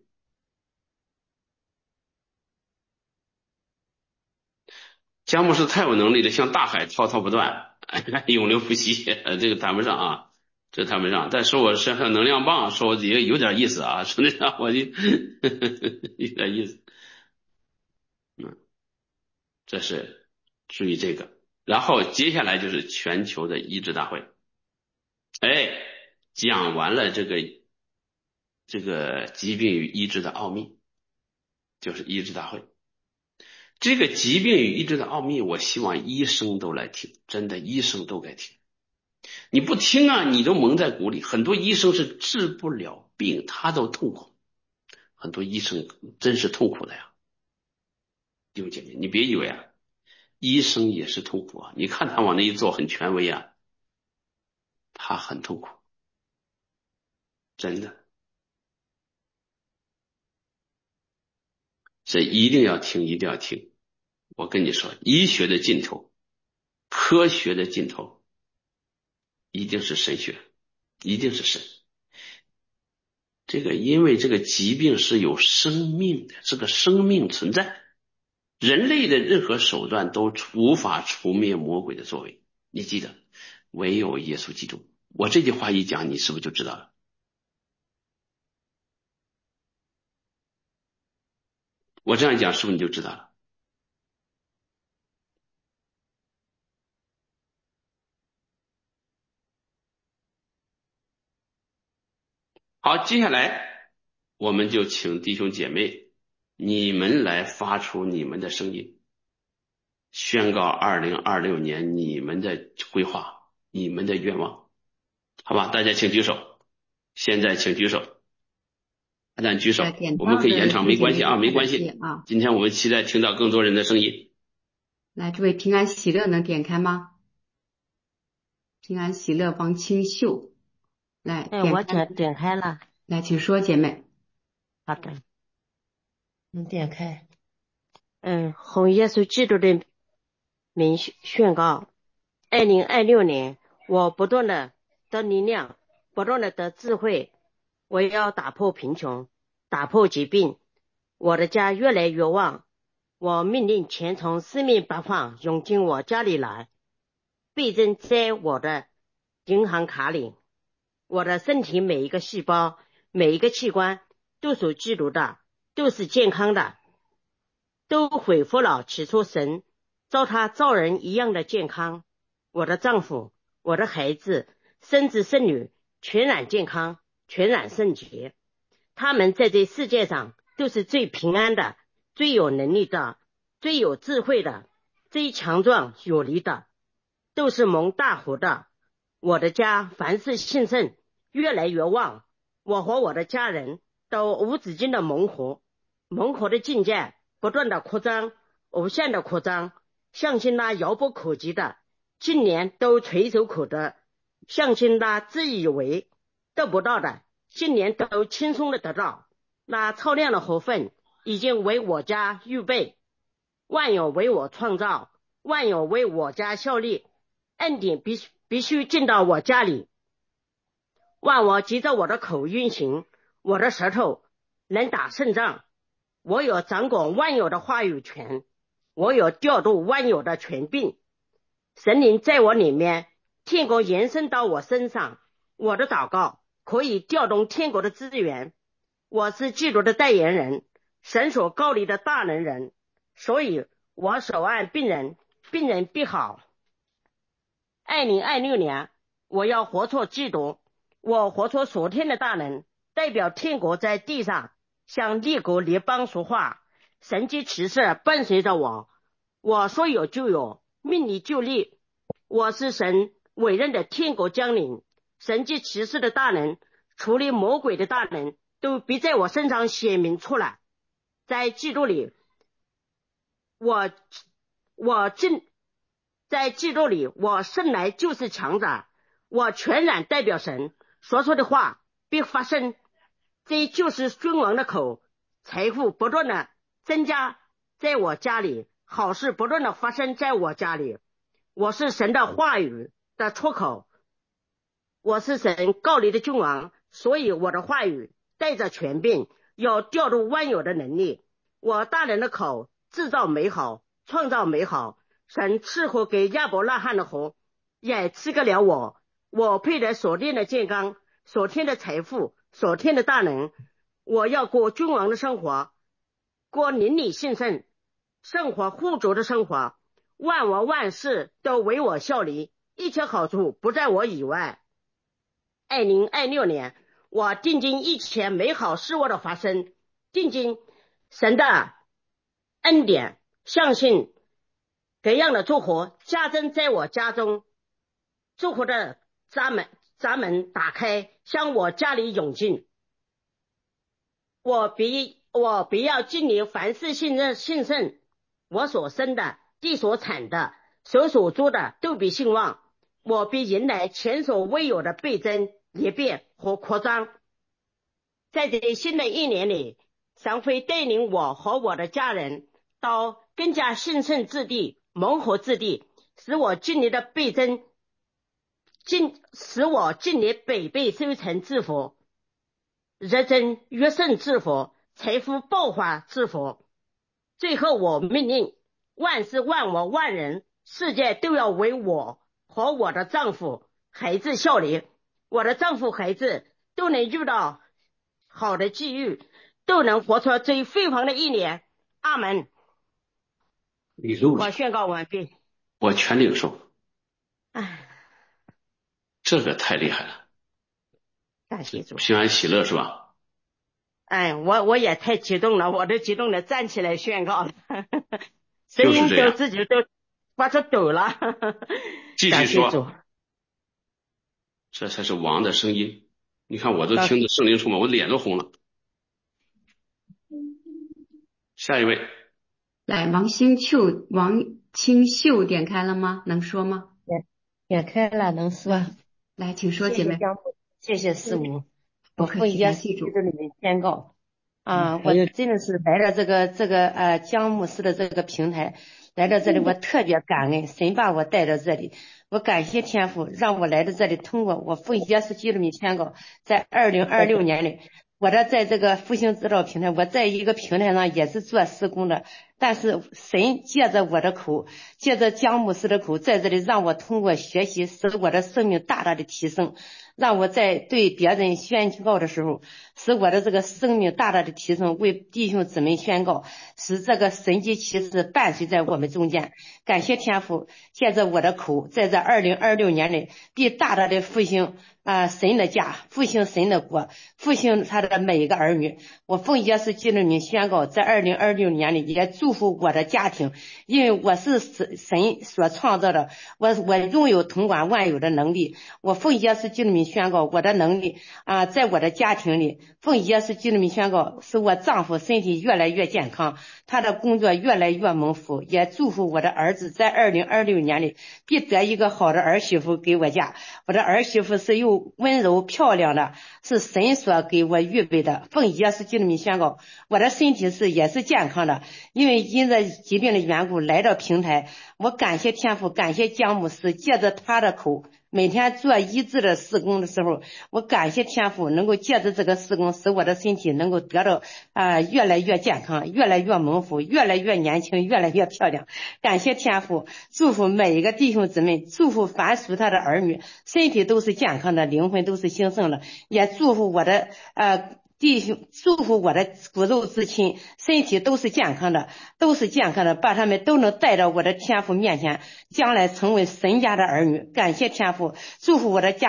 姜牧师太有能力了，像大海滔滔不断，永流不息，这个谈不上啊，这谈不上。但说我身上能量棒，说我也有点意思啊，说那啥我就有点意思。嗯，这是注意这个。然后接下来就是全球的医治大会，哎，讲完了这个这个疾病与医治的奥秘，就是医治大会。这个疾病与医治的奥秘，我希望医生都来听，真的医生都该听。你不听啊，你都蒙在鼓里。很多医生是治不了病，他都痛苦。很多医生真是痛苦的呀，弟兄姐妹，你别以为啊，医生也是痛苦啊。你看他往那一坐，很权威啊，他很痛苦，真的。这一定要听，一定要听。我跟你说，医学的尽头，科学的尽头，一定是神学，一定是神。这个因为这个疾病是有生命的，这个生命存在，人类的任何手段都无法除灭魔鬼的作为。你记得，唯有耶稣基督。我这句话一讲，你是不是就知道了？我这样讲，是不是你就知道了？好，接下来我们就请弟兄姐妹，你们来发出你们的声音，宣告二零二六年你们的规划，你们的愿望，好吧？大家请举手，现在请举手，大家举手，我们可以延长，没关系啊，没关系啊。今天我们期待听到更多人的声音。 来，这位平安喜乐能点开吗？平安喜乐王清秀，来， 哎，我点点开了。 来，请说，姐妹。 好的，能点开。嗯，奉耶稣基督的名宣告，二零二六年，我不断的得力量，不断的得智慧，我要打破贫穷，打破疾病，我的家越来越旺。我命令钱从四面八方涌进我家里来，倍增在我的银行卡里。我的身体每一个细胞，每一个器官都属基督的，都是健康的，都恢复了起初神照他造人一样的健康。我的丈夫，我的孩子，孙子孙女全然健康，全然圣洁。他们在这世界上都是最平安的，最有能力的，最有智慧的，最强壮有力的，都是蒙大福的。我的家凡事兴盛，越来越旺。我和我的家人都无止境的蒙福，蒙福的境界不断的扩张，无限的扩张，相信那遥不可及的，今年都垂手可得；相信那自以为得不到的，今年都轻松的得到。那超量的福分已经为我家预备，万有为我创造，万有为我家效力，恩典必须必须进到我家里，万我藉着我的口运行，我的舌头能打胜仗，我有掌管万有的话语权，我有调度万有的权柄。神灵在我里面，天国延伸到我身上，我的祷告可以调动天国的资源。我是基督的代言人，神所膏立的大能人，所以我手按病人，病人必好。二零二六年，我要活出基督，我活出属天的大能，代表天国在地上，向列国列邦说话。神迹奇事伴随着我，我说有就有，命里就立。我是神委任的天国将领，神迹奇事的大能，处理魔鬼的大能，都必在我身上显明出来。 在基督里，我我进在基督里，我生来就是强者，我全然代表神说出的话必发生。这就是君王的口，财富不断的增加在我家里，好事不断的发生在我家里。我是神的话语的出口，我是神告你的君王，所以我的话语带着权柄，有调度万有的能力。我大人的口制造美好，创造美好。神赐福给亚伯拉罕的福，也赐给了我。我配得所定的健康，所添的财富，所添的大能。我要过君王的生活，过邻里兴盛、生活富足的生活。万王万事都为我效力，一切好处不在我以外。二零二六年，我定睛一切美好事物的发生，定睛神的恩典，相信各样的祝福加增在我家中，祝福的闸门闸门打开，向我家里涌进。我必我必要经历凡事信任信胜，我所生的、地所产的、手所做的都必兴旺。我必迎来前所未有的倍增、裂变和扩张。在这新的一年里，神会带领我和我的家人到更加兴盛之地、蒙福之地，使我经历的倍增，经使我经历百倍收成之福，日增月盛之福，财富爆发之福。最后我命令万事万物万人，世界都要为我和我的丈夫孩子效力，我的丈夫孩子都能遇到好的机遇，都能活出最辉煌的一年。阿门。 你录我宣告完毕。 我全领受。 唉， 这个太厉害了， 感谢主。 平安喜乐是吧？ 哎，我我也太激动了，我都激动的站起来宣告了，声音都就是这样。 自己都发出抖了。 继续感谢主。 说，这才是王的声音。你看我都听着圣灵充满，我脸都红了。下一位， 来，王星秀、王清秀点开了吗？能说吗？ 点点开了，能说。 来，请说， 谢姐妹。 谢江母，谢谢师母。 不客气， 我奉耶感谢主。 稣基督里面宣告啊， 嗯我真的是来到这个这个呃江牧师的这个平台，来到这里我特别感恩，神把我带到这里，我感谢天父让我来到这里，通过我奉耶稣基督里面宣告，在二零二六年里，我的在这个复兴指导平台，我在一个平台上也是做施工的，但是神借着我的口，借着江牧师的口，在这里让我通过学习，使我的生命大大的提升，让我在对别人宣告的时候，使我的这个生命大大的提升，为弟兄姊妹宣告，使这个神迹奇事伴随在我们中间。感谢天父，借着我的口，在这二零二六年里，必大大的复兴啊、呃、神的家，复兴神的国，复兴他的每一个儿女。我奉耶稣基督名宣告，在二零二六年里也祝福我的家庭，因为我是神神所创造的，我我拥有统管万有的能力。我奉耶稣基督名宣告，我的能力啊、呃，在我的家庭里，奉耶稣基督名宣告，使我丈夫身体越来越健康，他的工作越来越蒙福，也祝福我的儿子在二零二六年里必得一个好的儿媳妇给我家。我的儿媳妇是又温柔漂亮的，是神所给我预备的。奉耶稣基督名宣告，我的身体是也是健康的，因为因着疾病的缘故来到平台，我感谢天父，感谢江牧师，借着他的口每天做医治的事工的时候，我感谢天父能够借着这个事工，使我的身体能够得到啊、呃、越来越健康，越来越蒙福，越来越年轻，越来越漂亮。感谢天父，祝福每一个弟兄姊妹，祝福凡属他的儿女，身体都是健康的，灵魂都是兴盛的，也祝福我的呃弟兄，祝福我的骨肉之亲，身体都是健康的，都是健康的，把他们都能带到我的天父面前，将来成为神家的儿女。感谢天父，祝福我的家庭，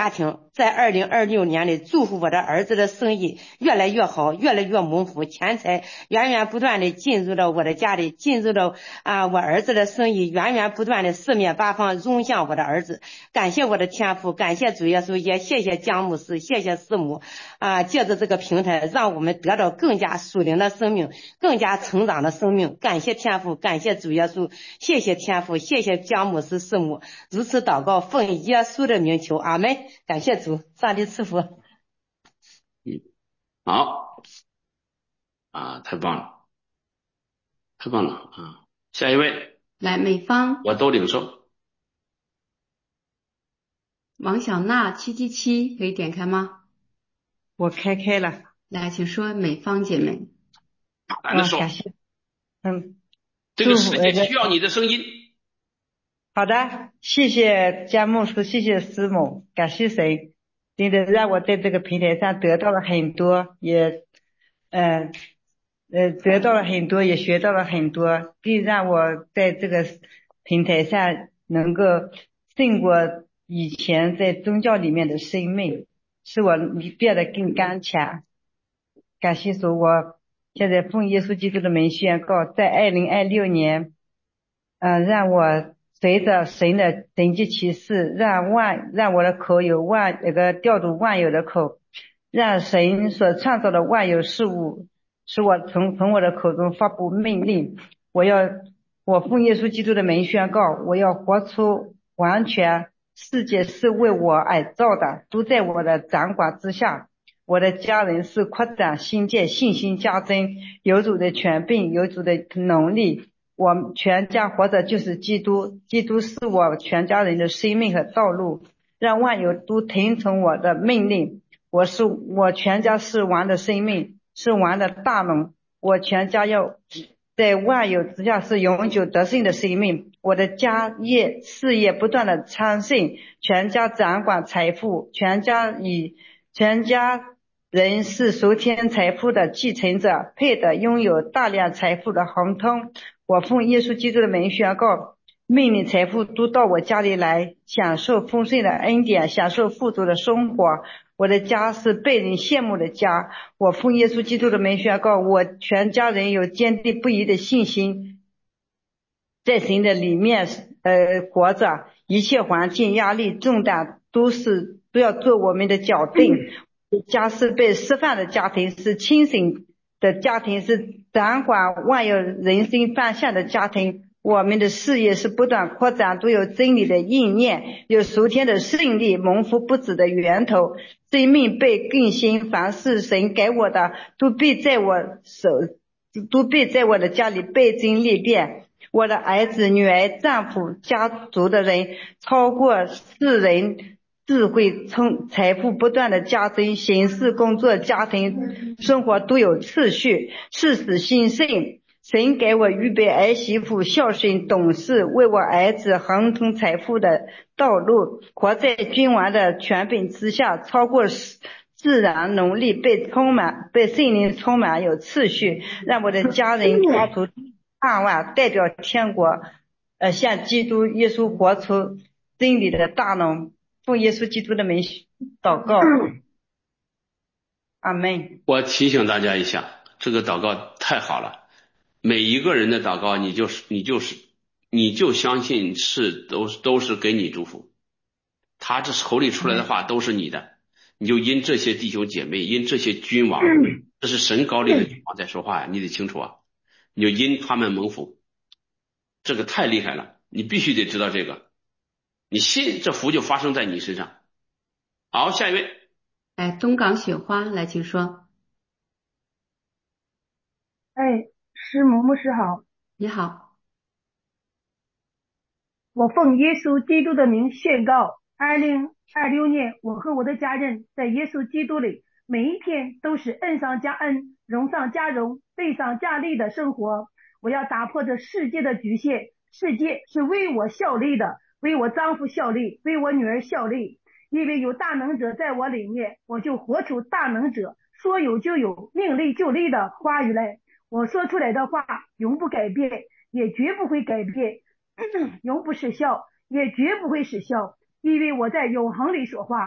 在二零二六年里祝福我的儿子的生意越来越好，越来越蒙福，钱财源源不断的进入到我的家里，进入到啊我儿子的生意源源不断的四面八方涌向我的儿子。感谢我的天父，感谢主耶稣，也谢谢姜牧师，谢谢师母啊，借着这个平台让我们得到更加属灵的生命，更加成长的生命。感谢天父，感谢主耶稣，谢谢天父，谢谢姜牧师师母，如此祷告奉耶稣的名求，阿门。感谢主，上帝赐福。 嗯，好啊，太棒了，太棒了啊！下一位， 来，美芳， 我都领受。 王小娜七七七可以点开吗？ 我开开了。 来，请说，美芳姐妹。 来的说， 感谢，嗯， 这个世界需要你的声音。 好的，谢谢佳木叔，谢谢师母，感谢神，真的让我在这个平台上得到了很多，也，嗯呃，呃，得到了很多，也学到了很多，并让我在这个平台上能够胜过以前在宗教里面的生命，使我变得更刚强。感谢主，我现在奉耶稣基督的名宣告，在二零二六年，嗯、呃，让我随着神的神迹奇事，让万让我的口有万那个调度万有的口，让神所创造的万有事物，使我从从我的口中发布命令。我要我奉耶稣基督的名宣告，我要活出完全世界是为我而造的，都在我的掌管之下。我的家人是扩展新建，信心加增，有主的权柄，有主的能力。我全家活着就是基督，基督是我全家人的生命和道路，让万有都听从我的命令。我是我全家是王的生命，是王的大能，我全家要在万有之下是永久得胜的生命。我的家业事业不断的昌盛，全家掌管财富，全家以全家人是属天财富的继承者，配得拥有大量财富的亨通。我奉耶稣基督的名宣告，命令财富都到我家里来，享受丰盛的恩典，享受富足的生活。我的家是被人羡慕的家。我奉耶稣基督的名宣告，我全家人有坚定不移的信心，在神的里面呃活着，一切环境压力重担都是都要做我们的脚凳。家是被释放的家庭，是清醒的家庭，是掌管万有人生方向的家庭。我们的事业是不断扩展，都有真理的应验，有属天的胜利，蒙福不止的源头。生命被更新，凡是神给我的都必在我手都必在我的家里倍增裂变。我的儿子女儿丈夫家族的人超过世人，智慧从财富不断的加增，行事工作家庭生活都有次序，事事兴盛。神给我预备儿媳妇孝顺懂事，为我儿子亨通财富的道路，活在君王的权柄之下，超过自然能力，被充满被圣灵充满，有次序，让我的家人家族盼望代表天国呃，向基督耶稣活出真理的大能。奉耶稣基督的名祷告，阿门。 我提醒大家一下，这个祷告太好了，每一个人的祷告，你就是你就是你就相信是都都是给你祝福，他这口里出来的话都是你的，你就因这些弟兄姐妹，因这些君王，这是神高立的君王在说话呀，你得清楚啊，你就因他们蒙福，这个太厉害了，你必须得知道这个，你信这福就发生在你身上。好，下一位。 哎，东港雪花，来，请说。 哎，师母牧师好。 你好。 我奉耶稣基督的名宣告，二零二六年我和我的家人在耶稣基督里每一天都是恩上加恩，荣上加荣，倍上加利的生活。我要打破这世界的局限，世界是为我效力的，为我丈夫效力，为我女儿效力，因为有大能者在我里面，我就活出大能者说有就有，命立就立的话语来。我说出来的话永不改变，也绝不会改变，永不失效，也绝不会失效，因为我在永恒里说话。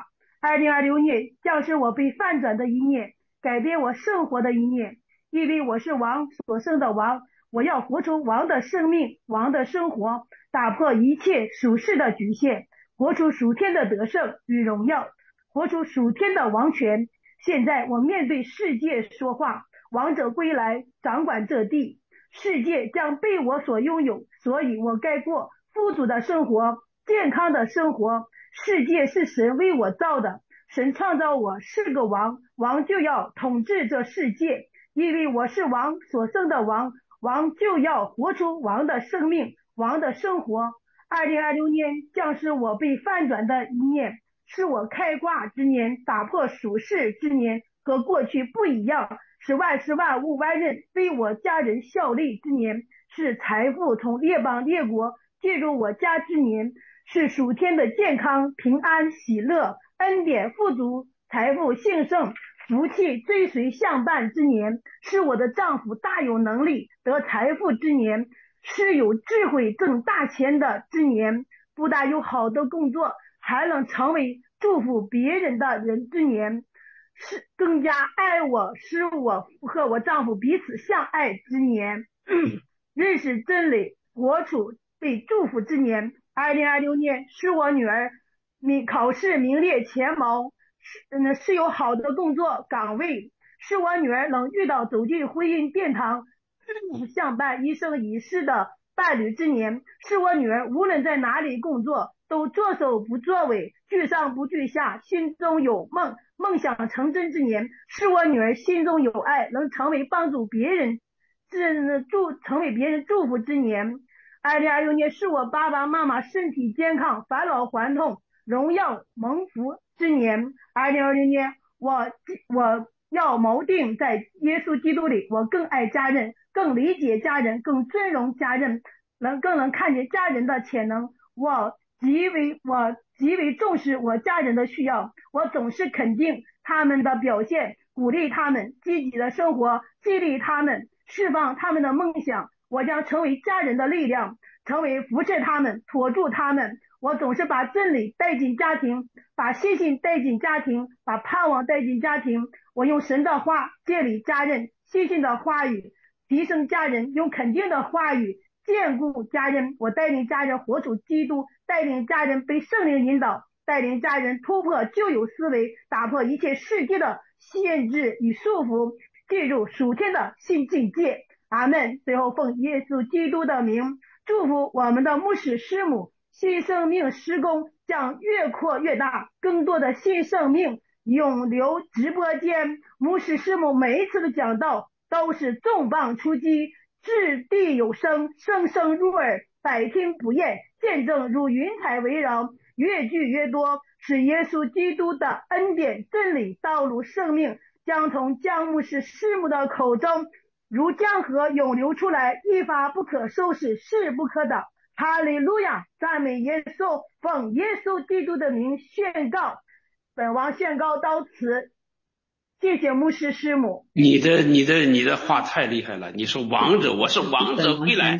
二零二六年将是我被翻转的一年，改变我生活的一年。因为我是王所生的王，我要活出王的生命，王的生活，打破一切属世的局限，活出属天的得胜与荣耀，活出属天的王权。现在我面对世界说话，王者归来，掌管这地，世界将被我所拥有，所以我该过富足的生活，健康的生活。世界是神为我造的，神创造我是个王，王就要统治这世界，因为我是王所生的王，王就要活出王的生命，王的生活。二零二六年将是我被翻转的一年，是我开挂之年，打破属世之年，和过去不一样，是万事万物万人为我家人效力之年，是财富从列邦列国进入我家之年，是属天的健康、平安、喜乐、恩典、富足、财富兴盛、福气追随相伴之年，是我的丈夫大有能力得财富之年，是有智慧挣大钱的之年，不但有好的工作，还能成为祝福别人的人之年，是更加爱我，使我和我丈夫彼此相爱之年，认识真理，活出被祝福之年。二零二六年是我女儿名考试名列前茅，是是有好的工作岗位，是我女儿能遇到走进婚姻殿堂相伴一生一世的伴侣之年，是我女儿无论在哪里工作都作首不作尾，居上不居下，心中有梦，梦想成真之年，是我女儿心中有爱，能成为帮助别人祝成为别人祝福之年。二零二六年是我爸爸妈妈身体健康，返老还童，荣耀蒙福之年。二零二零年我我要锚定在耶稣基督里，我更爱家人，更理解家人，更尊荣家人，能更能看见家人的潜能。我极为我极为重视我家人的需要，我总是肯定他们的表现，鼓励他们积极的生活，激励他们，释放他们的梦想。我将成为家人的力量，成为扶持他们，托住他们。我总是把真理带进家庭，把信心带进家庭，把盼望带进家庭。我用神的话建立家人，信心的话语提升家人，用肯定的话语坚固家人。我带领家人活出基督，带领家人被圣灵引导，带领家人突破旧有思维，打破一切世界的限制与束缚，进入属天的新境界。阿们。最后奉耶稣基督的名祝福我们的牧师师母，新生命施工将越扩越大，更多的新生命永留直播间。牧师师母每一次的讲道都是重磅出击，掷地有声，声声入耳，百听不厌，见证如云彩围绕，越聚越多，使耶稣基督的恩典、真理、道路、生命将从江牧师师母的口中如江河涌流出来，一发不可收拾，势不可挡。哈利路亚，赞美耶稣，奉耶稣基督的名宣告，本王宣告到此。谢谢牧师师母。 你的你的你的话太厉害了，你说王者，我是王者归来。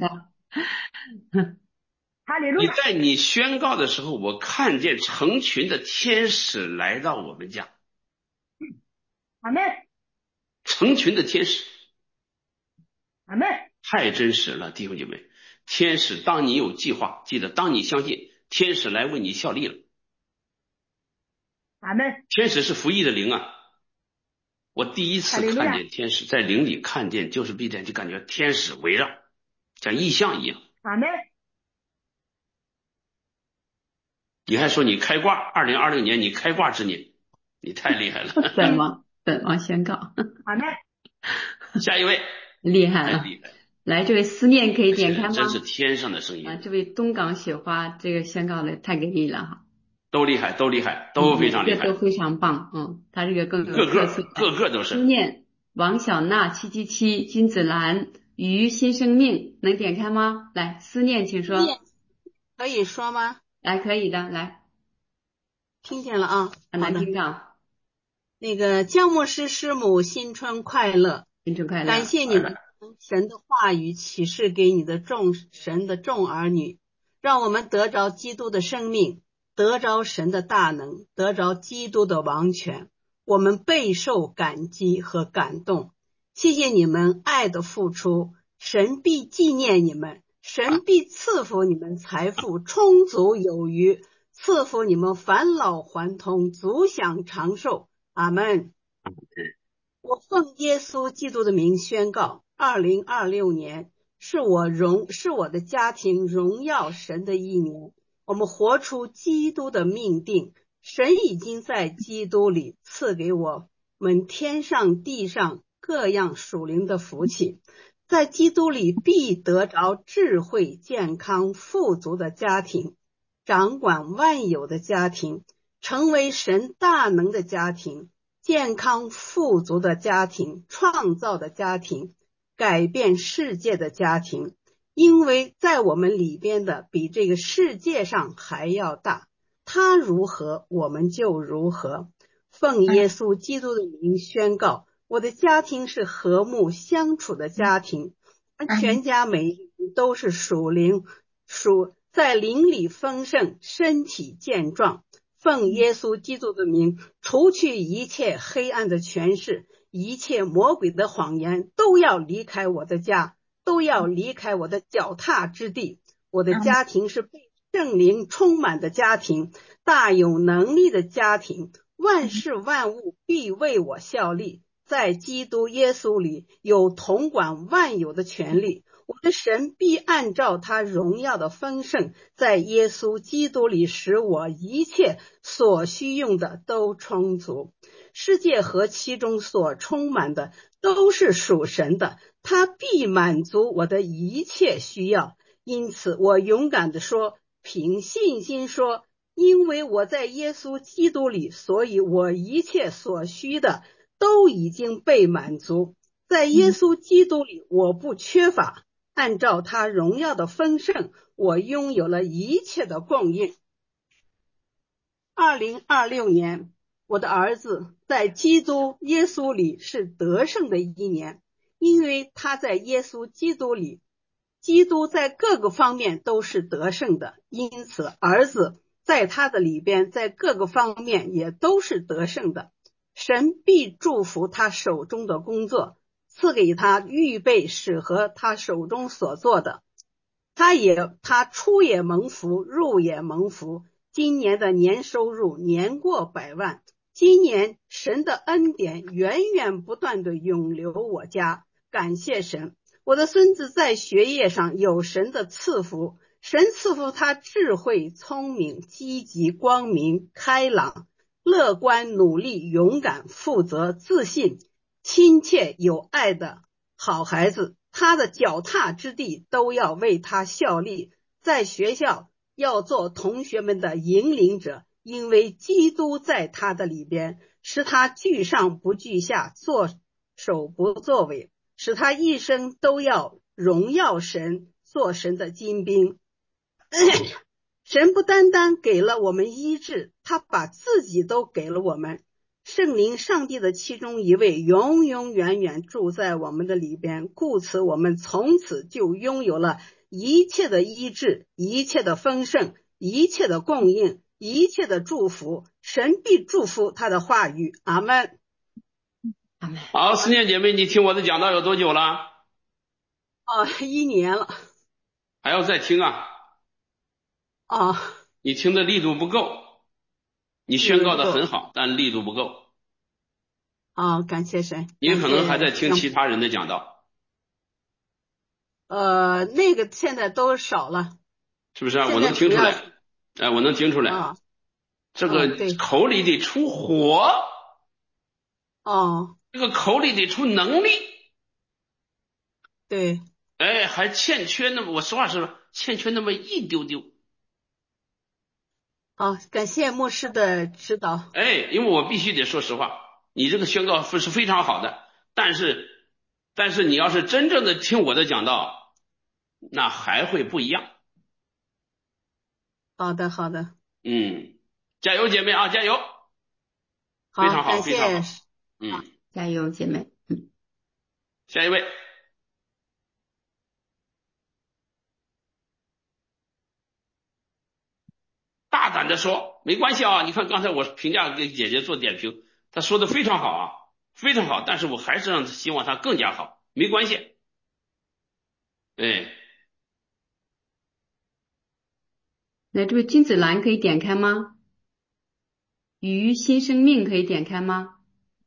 哈利路亚。 你在你宣告的时候，我看见成群的天使来到我们家。 阿们。 成群的天使。 阿们。 太真实了，弟兄姐妹。天使，当你有计划，记得当你相信，天使来为你效力了。 阿们。 天使是服役的灵啊。我第一次看见天使，在灵里看见，就是闭眼就感觉天使围绕，像异象一样。 阿们。 你还说你开挂，二零二六年你开挂之年，你太厉害了。 本王本王宣告。 阿们。 下一位。 厉害了， 厉害了。 来，这位思念可以点开吗？ 真是天上的声音啊！这位东港雪花，这个宣告的太给力了哈。 都厉害，都厉害，都非常厉害， 嗯、都非常棒。嗯，他这个更有特色， 个个个个都是。 思念王小娜七七七金子兰于新生命能点开吗？来，思念请说。 可以说吗？ 来，可以的，来。 听见了啊， 很难听到。 那个江牧师师母新春快乐， 新春快乐！ 感谢你们神的话语启示给你的众神的众儿女，让我们得着基督的生命， 得着神的大能，得着基督的王权，我们备受感激和感动。谢谢你们爱的付出，神必纪念你们，神必赐福你们财富充足有余，赐福你们返老还童，足享长寿。阿们。我奉耶稣基督的名宣告，二零二六年是我荣是我的家庭荣耀神的一年。我们活出基督的命定，神已经在基督里赐给我们天上地上各样属灵的福气，在基督里必得着智慧、健康、富足的家庭，掌管万有的家庭，成为神大能的家庭，健康富足的家庭，创造的家庭，改变世界的家庭。因为在我们里边的比这个世界上还要大，他如何我们就如何。奉耶稣基督的名宣告，我的家庭是和睦相处的家庭，全家每一人都是属灵属在灵里丰盛，身体健壮。奉耶稣基督的名，除去一切黑暗的权势，一切魔鬼的谎言都要离开我的家，都要离开我的脚踏之地。我的家庭是被圣灵充满的家庭，大有能力的家庭，万事万物必为我效力，在基督耶稣里有统管万有的权利。我的神必按照他荣耀的丰盛，在耶稣基督里使我一切所需用的都充足。世界和其中所充满的都是属神的，他必满足我的一切需要。因此我勇敢地说，凭信心说，因为我在耶稣基督里，所以我一切所需的都已经被满足。在耶稣基督里我不缺乏，按照他荣耀的丰盛，我拥有了一切的供应。二零二六年，我的儿子在基督耶稣里是得胜的一年，因为他在耶稣基督里，基督在各个方面都是得胜的，因此儿子在他的里边，在各个方面也都是得胜的。神必祝福他手中的工作，赐给他预备适合他手中所做的。他也他出也蒙福，入也蒙福。今年的年收入年过百万，今年神的恩典源源不断的涌流我家，感谢神。我的孙子在学业上有神的赐福，神赐福他智慧、聪明、积极、光明、开朗、乐观、努力、勇敢、负责、自信、亲切、有爱的好孩子。他的脚踏之地都要为他效力，在学校要做同学们的引领者，因为基督在他的里边，使他居上不居下，作首不作尾，使他一生都要荣耀神，做神的精兵。神不单单给了我们医治，他把自己都给了我们。圣灵上帝的其中一位永永远远住在我们的里边，故此我们从此就拥有了一切的医治，一切的丰盛，一切的供应，一切的祝福。神必祝福他的话语。阿们。 阿们。 好，思念姐妹，你听我的讲道有多久了？ 哦，一年了。 还要再听啊？ 哦， 你听的力度不够，你宣告的很好，但力度不够。 哦，感谢神。 你可能还在听其他人的讲道。 呃，那个现在都少了。 是不是啊？我能听出来。哎，我能听出来。 哦， 这个口里得出火。 哦。 这个口里得出能力。 对。 哎，还欠缺那么，我实话实说，欠缺那么一丢丢。 好，感谢牧师的指导。 哎，因为我必须得说实话，你这个宣告是非常好的，但是，但是你要是真正的听我的讲道，那还会不一样。 好的，好的。 嗯，加油，姐妹啊，加油！ 好， 非常好，非常好。嗯， 加油，姐妹。嗯， 下一位。大大软的说，没关系啊，你看刚才我评价给姐姐做点评，她说的非常好啊，非常好，但是我还是让希望她更加好，没关系。哎， 来，这位金子兰可以点开吗？鱼新生命可以点开吗？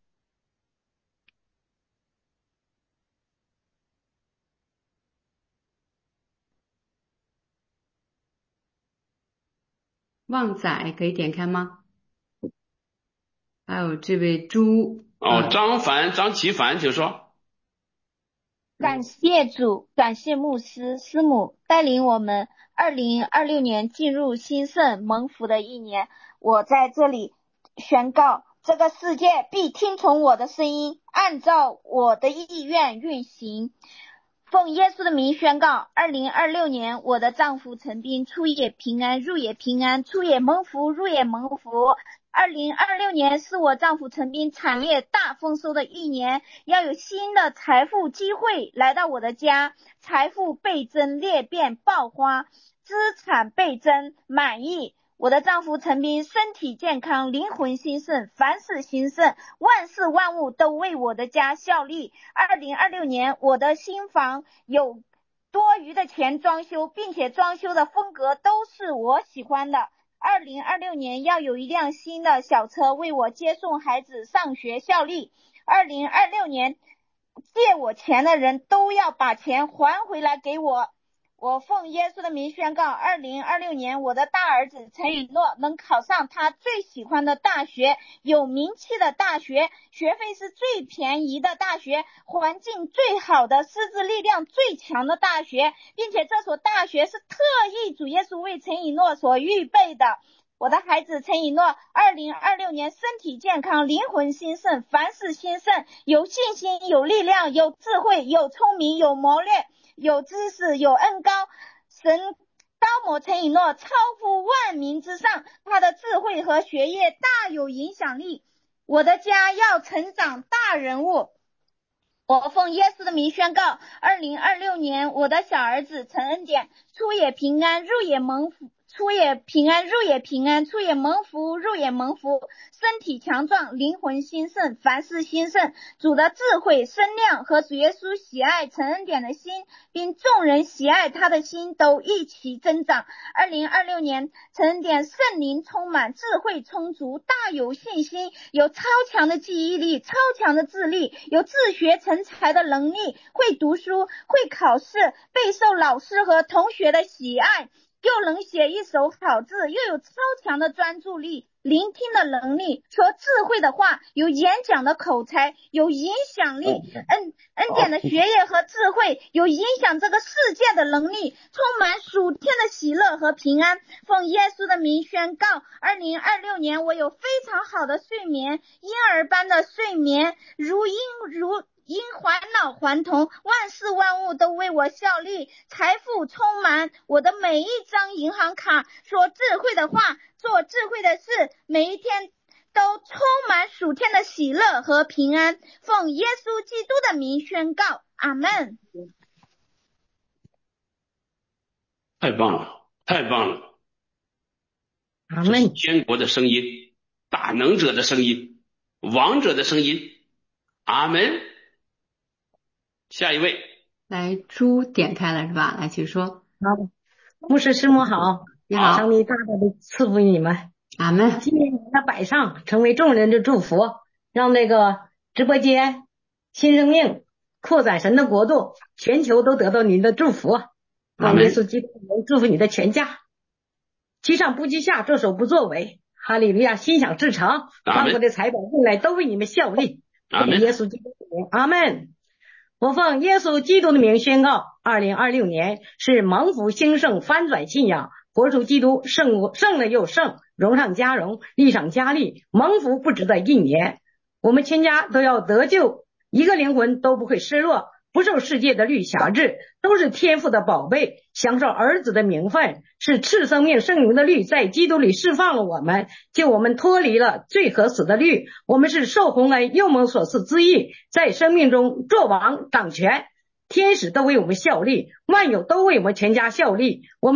旺仔可以点开吗？还有这位朱哦，张凡张其凡就说， 感谢主，感谢牧师师母带领我们二零二六年进入兴盛蒙福的一年。我在这里宣告，这个世界必听从我的声音，按照我的意愿运行。奉耶稣的名宣告，二零二六年我的丈夫陈斌出也平安，入也平安，出也蒙福，入也蒙福。二零二六年是我丈夫陈斌产业大丰收的一年，要有新的财富机会来到我的家，财富倍增裂变爆发，资产倍增满意。我的丈夫陈斌身体健康，灵魂兴盛，凡事兴盛，万事万物都为我的家效力。二零二六年我的新房有多余的钱装修，并且装修的风格都是我喜欢的。二零二六年要有一辆新的小车为我接送孩子上学效力。二零二六年借我钱的人都要把钱还回来给我。我奉耶稣的名宣告，二零二六年我的大儿子陈雨诺能考上他最喜欢的大学，有名气的大学，学费是最便宜的大学，环境最好的，师资力量最强的大学，并且这所大学是特意主耶稣为陈雨诺所预备的。我的孩子陈以诺二零二六年身体健康，灵魂兴盛，凡事兴盛，有信心，有力量，有智慧，有聪明，有谋略，有知识，有恩高。神高摩陈以诺超乎万民之上，他的智慧和学业大有影响力。我的家要成长大人物。我奉耶稣的名宣告，二零二六年我的小儿子陈恩典出也平安，入也蒙福，出也平安，入也平安，出也蒙福，入也蒙福，身体强壮，灵魂兴盛，凡事兴盛。主的智慧声量和主耶稣喜爱陈恩典的心，并众人喜爱他的心都一起增长。二零二六年陈恩典圣灵充满，智慧充足，大有信心，有超强的记忆力，超强的智力，有自学成才的能力，会读书，会考试，备受老师和同学的喜爱，又能写一手好字，又有超强的专注力，聆听的能力，说智慧的话，有演讲的口才，有影响力，恩恩典的学业和智慧，有影响这个世界的能力，充满属天的喜乐和平安。奉耶稣的名宣告，二零二六年我有非常好的睡眠，婴儿般的睡眠，如婴如因还老还童，万事万物都为我效力，财富充满我的每一张银行卡，说智慧的话，做智慧的事，每一天都充满属天的喜乐和平安。奉耶稣基督的名宣告，阿们。 太棒了，太棒了！ 阿们。 天国的声音，大能者的声音，王者的声音，阿门。下一位， 来，猪点开了是吧？来，请说。 好，牧师师母好， 你好， 上帝大大的赐福你们， 阿门。 今天把它摆上，成为众人的祝福，让那个直播间新生命扩展神的国度，全球都得到您的祝福。让耶稣基督能祝福你的全家，居上不居下，作首不作尾。哈利路亚，心想事成，万国的财宝进来都为你们效力。 阿门。 耶稣基督的名，阿门。我奉耶稣基督的名宣告，二零二六年是蒙福兴盛翻转信仰，活出基督胜胜了又胜，荣上加荣，利上加利，蒙福不止的一年。我们全家都要得救，一个灵魂都不会失落，不受世界的律辖制，都是天父的宝贝，享受儿子的名分，是赐生命圣灵的律在基督里释放了我们，救我们脱离了罪和死的律。我们是受洪恩又蒙所赐之义，在生命中作王掌权，天使都为我们效力，万有都为我们全家效力。我们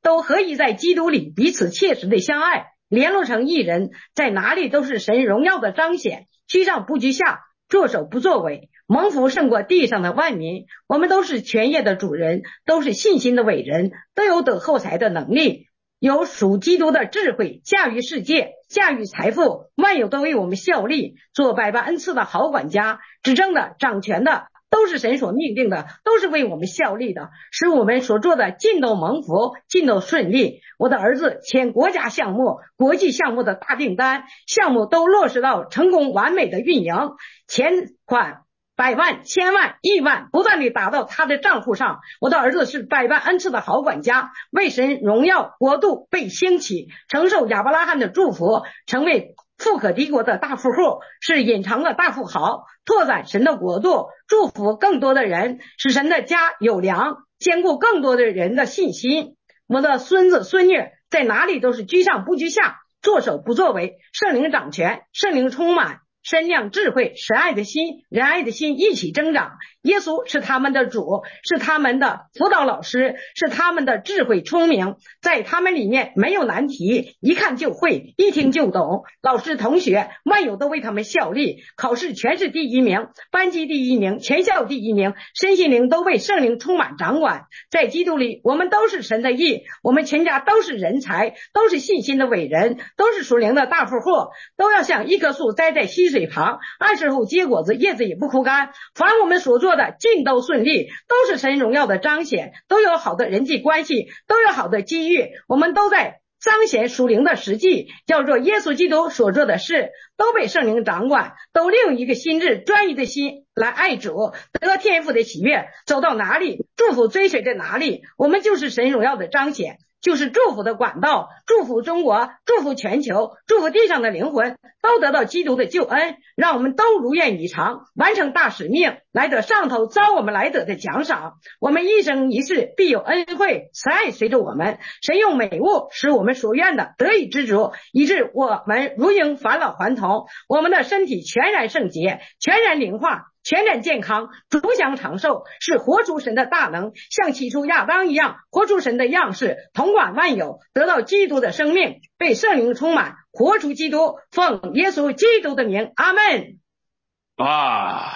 都合一在基督里，彼此切实的相爱，联络成一人，在哪里都是神荣耀的彰显，居上不居下，作首不作尾，蒙福胜过地上的万民。我们都是全业的主人，都是信心的伟人，都有等候财的能力，有属基督的智慧，驾驭世界，驾驭财富，万有都为我们效力，做百般恩赐的好管家，执政的掌权的都是神所命定的，都是为我们效力的，使我们所做的尽都蒙福，尽都顺利。我的儿子签国家项目、国际项目的大订单，项目都落实到成功完美的运营，钱款百万、千万、亿万不断地打到他的账户上。我的儿子是百般恩赐的好管家，为神荣耀国度被兴起，承受亚伯拉罕的祝福，成为富可敌国的大富户，是隐藏的大富豪，拓展神的国度，祝福更多的人，使神的家有粮，兼顾更多的人的信心。我的孙子孙女在哪里都是居上不居下，作首不作为，圣灵掌权，圣灵充满，身量智慧，神爱的心，仁爱的心一起增长。耶稣是他们的主，是他们的辅导老师，是他们的智慧聪明，在他们里面没有难题，一看就会，一听就懂。老师同学万有都为他们效力，考试全是第一名，班级第一名，全校第一名，身心灵都被圣灵充满掌管。在基督里我们都是神的义，我们全家都是人才，都是信心的伟人，都是属灵的大富户，都要像一棵树栽在溪水旁，按时后结果子，叶子也不枯干。凡我们所做的尽都顺利，都是神荣耀的彰显，都有好的人际关系，都有好的机遇，我们都在彰显属灵的实际，叫做耶稣基督所做的事，都被圣灵掌管，都利用一个心智专一的心来爱主，得天父的喜悦，走到哪里祝福追随在哪里，我们就是神荣耀的彰显，就是祝福的管道，祝福中国，祝福全球，祝福地上的灵魂都得到基督的救恩，让我们都如愿以偿，完成大使命，来得上头遭我们来得的奖赏。我们一生一世必有恩惠慈爱随着我们，神用美物使我们所愿的得以知足，以致我们如应返老还童，我们的身体全然圣洁，全然灵化，全然健康，主享长寿，是活出神的大能，像起初亚当一样活出神的样式，统管万有，得到基督的生命，被圣灵充满，活出基督，奉耶稣基督的名，阿们。 哇，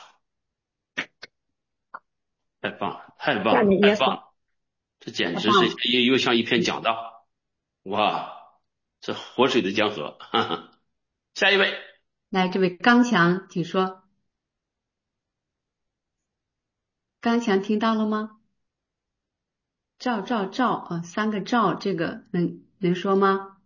太棒了，太棒了，太棒了！这简直是又又像一篇讲道，哇，这活水的江河。哈哈。下一位， 来，这位刚强，请说。刚强听到了吗？赵赵赵啊，三个赵，这个能能说吗？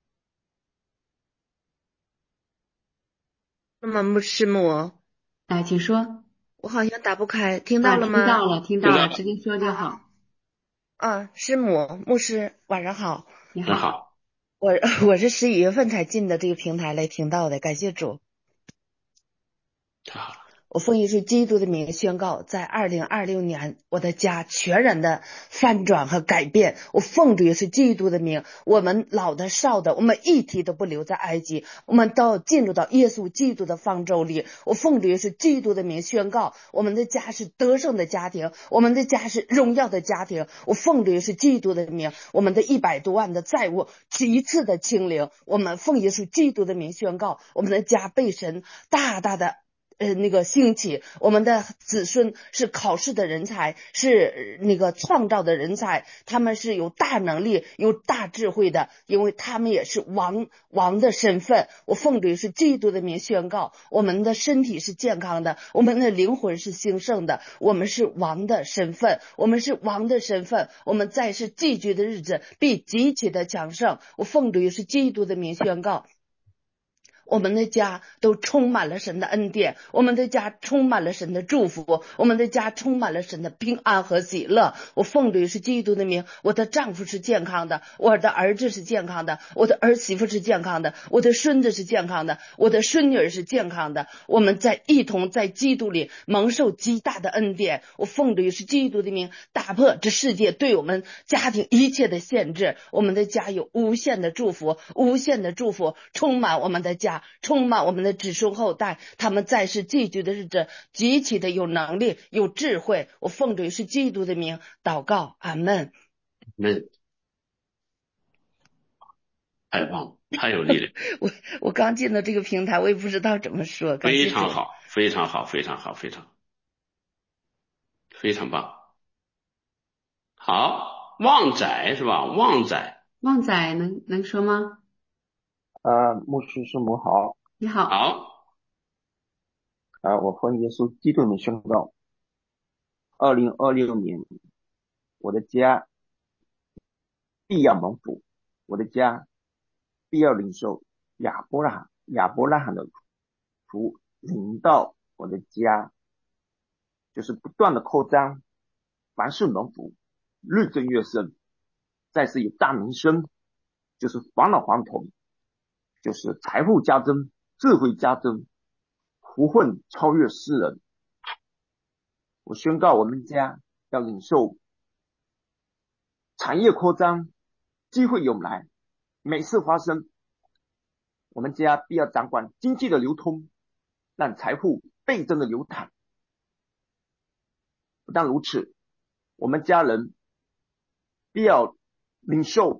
那么牧师母， 来，请说。 我好像打不开，听到了吗？ 啊、听到了，听到了，直接说就好。 啊，师母，牧师，晚上好。 你好。 好。 我我是十一月份才进的这个平台来听到的，感谢主。 太好了。 我奉耶稣基督的名宣告，在二零二六年，我的家全然的翻转和改变。我奉主耶稣基督的名，我们老的少的，我们一体都不留在埃及，我们都进入到耶稣基督的方舟里。我奉主耶稣基督的名宣告，我们的家是得胜的家庭，我们的家是荣耀的家庭。我奉主耶稣基督的名，我们的一百多万的债务一次的清零。我们奉耶稣基督的名宣告，我们的家被神大大的呃，那个兴起，我们的子孙是考试的人才，是那个创造的人才，他们是有大能力、有大智慧的，因为他们也是王王的身份。我奉主是基督的名宣告，我们的身体是健康的，我们的灵魂是兴盛的，我们是王的身份，我们是王的身份，我们在世寄居的日子必极其的强盛。我奉主是基督的名宣告，我们的家都充满了神的恩典，我们的家充满了神的祝福，我们的家充满了神的平安和喜乐。我奉主是基督的名，我的丈夫是健康的，我的儿子是健康的，我的儿媳妇是健康的，我的孙子是健康的，我的孙女是健康的。我们在一同在基督里蒙受极大的恩典。我奉主是基督的名，打破这世界对我们家庭一切的限制，我们的家有无限的祝福，无限的祝福充满我们的家，充满我们的子孙后代，他们在世寄居的日子极其的有能力有智慧。我奉主是基督的名祷告，阿们。 们太棒了，太有力量。 我我刚进到这个平台，我也不知道怎么说。感谢主。 非常好，非常好，非常好，非常非常棒。好，旺仔是吧？旺仔， 旺仔能能说吗？ 啊，牧师师母好。 你好。 好。 啊，我奉耶稣基督的名宣告，二零二六年，我的家必要蒙福，我的家必要领受亚伯拉罕亚伯拉罕的福临到我的家，就是不断的扩张，凡事蒙福，日增月盛，再次有大名声，就是返老还童，就是财富加增，智慧加增，福分超越世人。我宣告我们家要领受产业扩张，机会涌来，每次发生，我们家必要掌管经济的流通，让财富倍增的流淌。不但如此，我们家人必要领受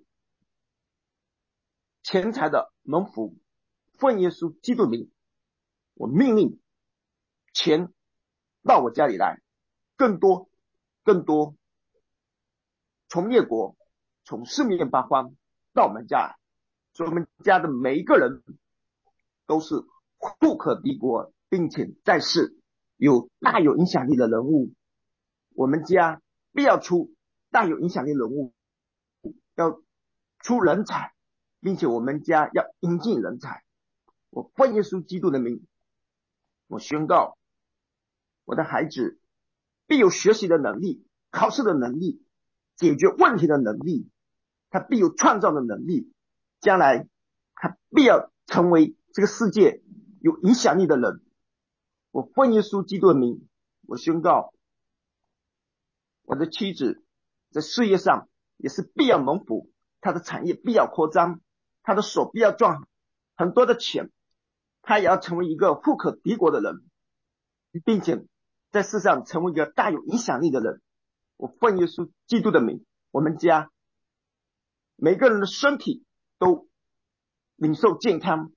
钱财的蒙福。奉耶稣基督名，我命令钱到我家里来，更多更多，从列国从四面八方到我们家来，所以我们家的每一个人都是富可敌国，并且在世有大有影响力的人物。我们家必要出大有影响力的人物，要出人才，并且我们家要引进人才。我奉耶稣基督的名，我宣告我的孩子必有学习的能力，考试的能力，解决问题的能力，他必有创造的能力，将来他必要成为这个世界有影响力的人。我奉耶稣基督的名，我宣告我的妻子在事业上也是必要蒙福，她的产业必要扩张，她的手必要赚很多的钱，她也要成为一个富可敌国的人，并且在世上成为一个大有影响力的人。我奉耶稣基督的名，我们家每个人的身体都领受健康，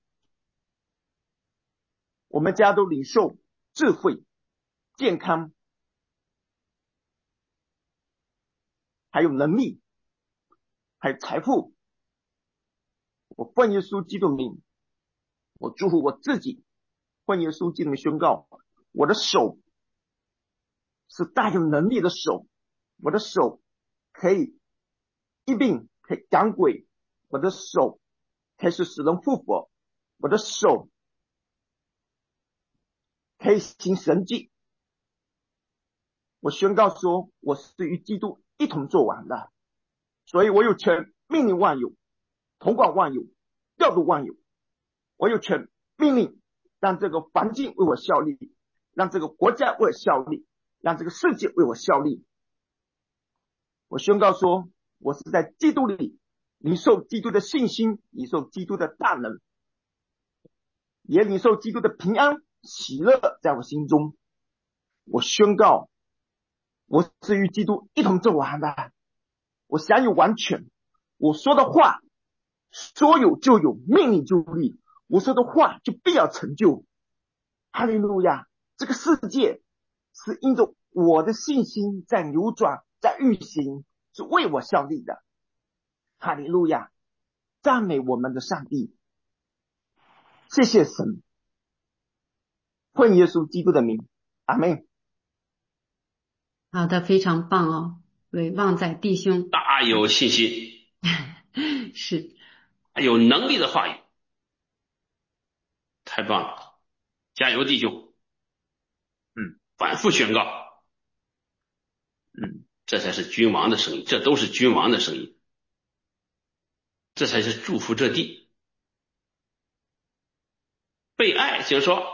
我们家都领受智慧、健康，还有能力，还有财富。我奉耶稣基督名，我祝福我自己，奉耶稣基督名宣告，我的手是大有能力的手，我的手可以医病，可以赶鬼，我的手可以使人复活，我的手可以行神迹。我宣告说，我是与基督一同做完的，所以我有权命令万有，统管万有，调度万有。我有权命令让这个环境为我效力，让这个国家为我效力，让这个世界为我效力。我宣告说，我是在基督里领受基督的信心，领受基督的大能，也领受基督的平安喜乐在我心中。我宣告我是与基督一同走完的，我享有完全，我说的话说有就有，命令就立，我说的话就必要成就。哈利路亚！这个世界是因着我的信心在扭转，在运行，是为我效力的。哈利路亚！赞美我们的上帝，谢谢神，奉耶稣基督的名，阿们。 好的，非常棒哦，为旺仔弟兄大有信心， 是有能力的话语，太棒了，加油弟兄，嗯，反复宣告，嗯，这才是君王的声音，这都是君王的声音，这才是祝福这地。被爱，请说。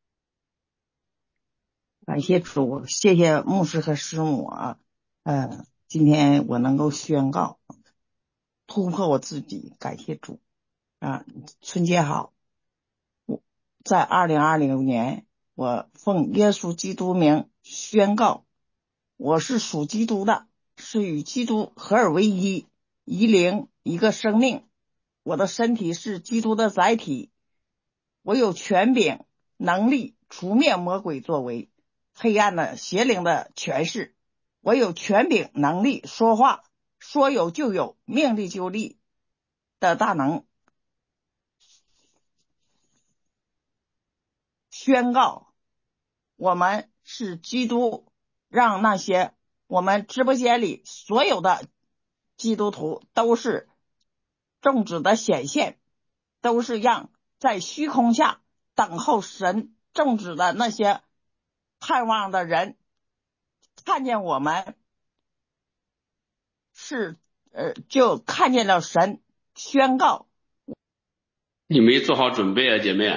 感谢主，谢谢牧师和师母啊，呃，今天我能够宣告突破我自己，感谢主啊！春节好，我在二零二零年，我奉耶稣基督名宣告，我是属基督的，是与基督合而为一，一灵一个生命。 我的身体是基督的载体，我有权柄能力除灭魔鬼作为黑暗的邪灵的权势，我有权柄能力说话，说有就有，命立就立的大能，宣告我们是基督，让那些我们直播间里所有的基督徒都是众子的显现，都是让在虚空下等候神众子的那些盼望的人看见我们是呃，就看见了神，宣告。 你没做好准备啊，姐妹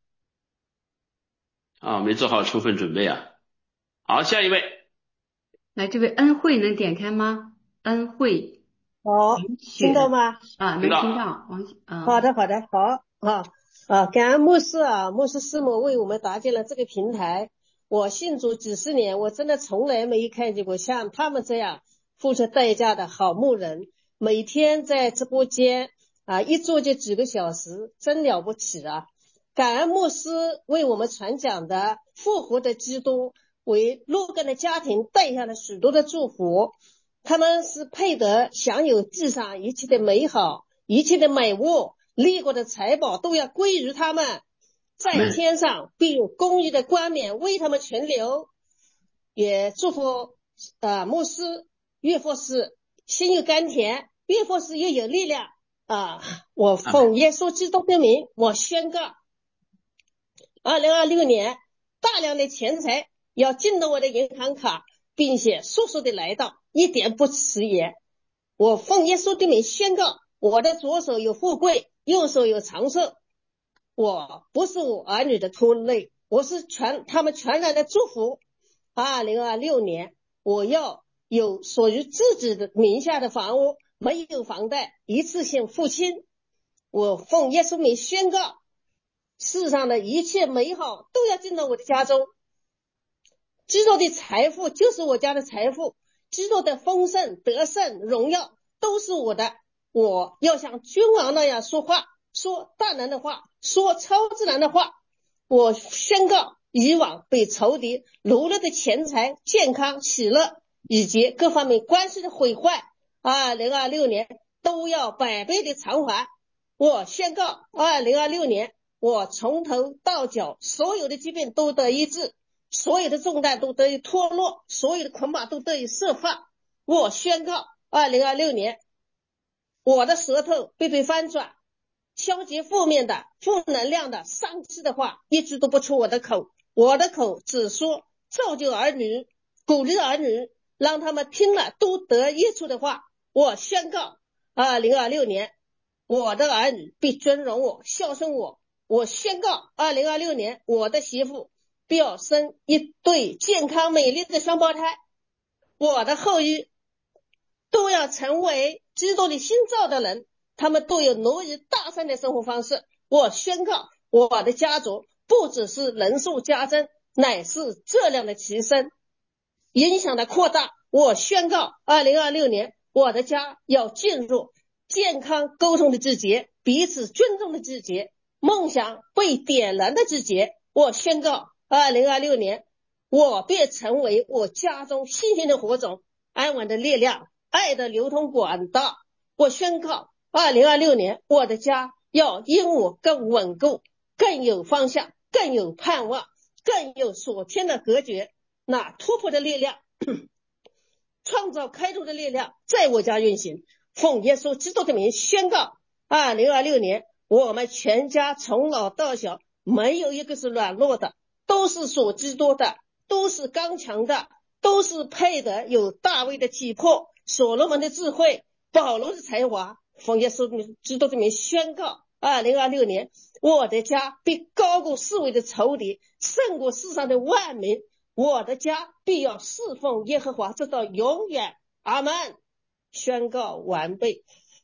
啊，没做好充分准备啊。好，下一位， 来，这位恩惠能点开吗？恩惠， 好，听到吗？ 啊，能听到。王，嗯， 好的，好的，好啊啊！感恩牧师啊，牧师师母为我们搭建了这个平台。我信主几十年，我真的从来没看见过像他们这样付出代价的好牧人，每天在直播间啊一坐就几个小时，真了不起啊！感恩牧师为我们传讲的复活的基督，为若干的家庭带下了许多的祝福。他们是配得享有地上一切的美好，一切的美物，立过的财宝都要归于他们，在天上必有公义的冠冕为他们存留。也祝福啊、呃、牧师岳父是心有甘甜，岳父是又有力量啊！我奉耶稣基督的名，我宣告二零二六年大量的钱财要进到我的银行卡，并且速速的来到，一点不迟延。我奉耶稣的名宣告，我的左手有富贵，右手有长寿。我不是我儿女的拖累，我是全他们全然的祝福。二零二六年我要有属于自己的名下的房屋，没有房贷，一次性付清。我奉耶稣名宣告，世上的一切美好都要进到我的家中。基督的财富就是我家的财富，基督的丰盛、得胜、荣耀都是我的。我要像君王那样说话，说大能的话，说超自然的话。我宣告，以往被仇敌掳了的钱财、健康、喜乐以及各方面关系的毁坏，二零二六年都要百倍的偿还。我宣告，二零二六年我从头到脚所有的疾病都得医治，所有的重担都得以脱落，所有的捆绑都得以释放。我宣告，二零二六年我的舌头必被翻转，消极负面的、负能量的、丧气的话一直都不出我的口，我的口只说造就儿女、鼓励儿女，让他们听了都得益处的话。我宣告，二零二六年我的儿女必尊荣我、孝顺我。我宣告，二零二六年我的媳妇必要生一对健康美丽的双胞胎，我的后裔都要成为基督的新造的人，他们都有挪移大善的生活方式。我宣告，我的家族不只是人数加增，乃是质量的提升，影响的扩大。我宣告，二零二六年我的家要进入健康沟通的季节，彼此尊重的季节，梦想被点燃的季节。我宣告，二零二六年我便成为我家中新鲜的火种，安稳的力量，爱的流通管道。我宣告，二零二六年我的家要因我更稳固，更有方向，更有盼望，更有所天的隔绝，那突破的力量，创造开拓的力量在我家运行。奉耶稣基督的名宣告，二零二六年我们全家从老到小没有一个是软弱的，都是属基督的，都是刚强的，都是配得有大卫的体魄、所罗门的智慧、保罗的才华。奉耶稣基督的名宣告，二零二六年我的家必高过四围的仇敌，胜过世上的万民。我的家必要侍奉耶和华直到永远。阿们。宣告完备。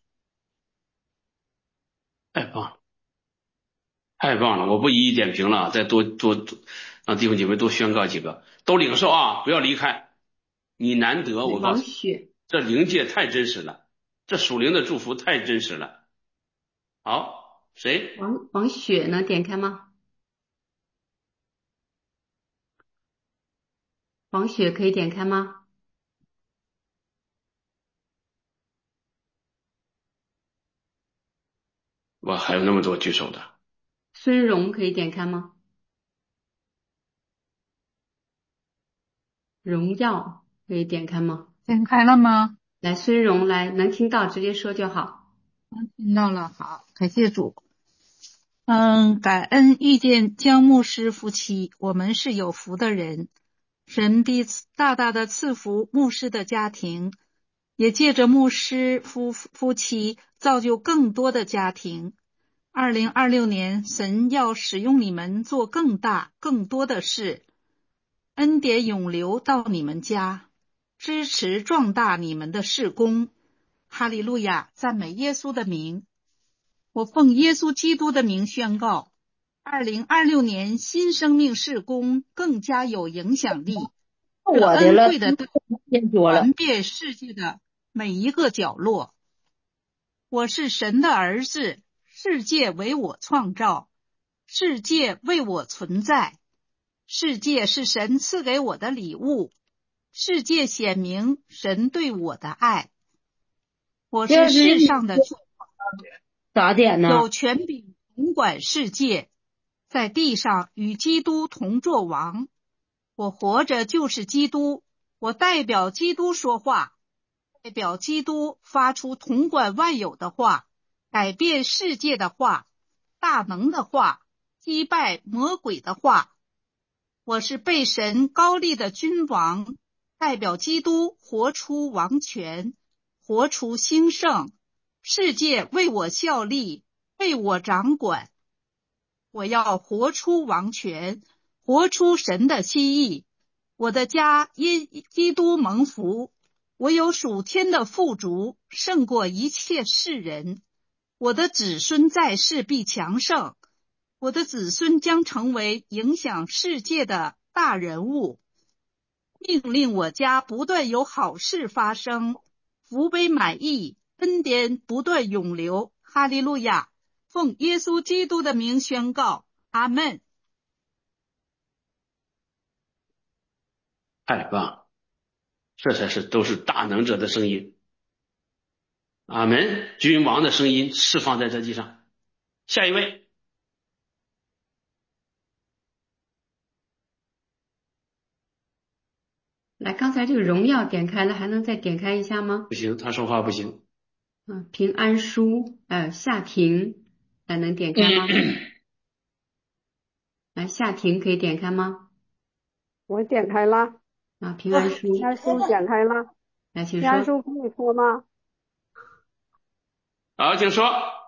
太棒了，太棒了！我不一一点评了，再多多让弟兄姐妹多宣告几个，都领受啊，不要离开。你难得，我告诉你，这灵界太真实了，这属灵的祝福太真实了。 好，谁？ 王王雪能点开吗？王雪可以点开吗？ 哇，还有那么多举手的。 孙荣可以点开吗？荣耀可以点开吗？ 点开了吗？ 来，孙荣来，能听到直接说就好。 能听到了，好，感谢主。嗯，感恩遇见姜牧师夫妻，我们是有福的人。神必大大的赐福牧师的家庭，也借着牧师夫夫妻造就更多的家庭。二零二六年，神要使用你们做更大、更多的事，恩典永流到你们家，支持壮大你们的事工。哈利路亚，赞美耶稣的名。我奉耶稣基督的名宣告，二零二六年新生命事工更加有影响力，这恩惠的道传遍世界的每一个角落。我是神的儿子，世界为我创造，世界为我存在，世界是神赐给我的礼物，世界显明神对我的爱。我是世上的主， 咋点呢？ 有权柄统管世界，在地上与基督同作王。我活着就是基督，我代表基督说话，代表基督发出统管万有的话，改变世界的话，大能的话，击败魔鬼的话。我是被神高立的君王，代表基督活出王权，活出兴盛，世界为我效力，为我掌管。我要活出王权，活出神的心意。我的家因基督蒙福，我有属天的富足，胜过一切世人。我的子孙在世必强盛，我的子孙将成为影响世界的大人物。命令我家不断有好事发生，福杯满溢，恩典不断涌流。哈利路亚！奉耶稣基督的名宣告，阿们。 太棒，这才是都是大能者的声音。阿门，君王的声音释放在这地上。下一位。 来，刚才这个荣耀点开了，还能再点开一下吗？ 不行，他说话不行。 嗯，平安书，呃，夏婷，来能点开吗？来，夏婷可以点开吗？ 我点开了。 啊，平安书， 平安书点开了。 来，请说。 平安书可以说吗？ 好，请说。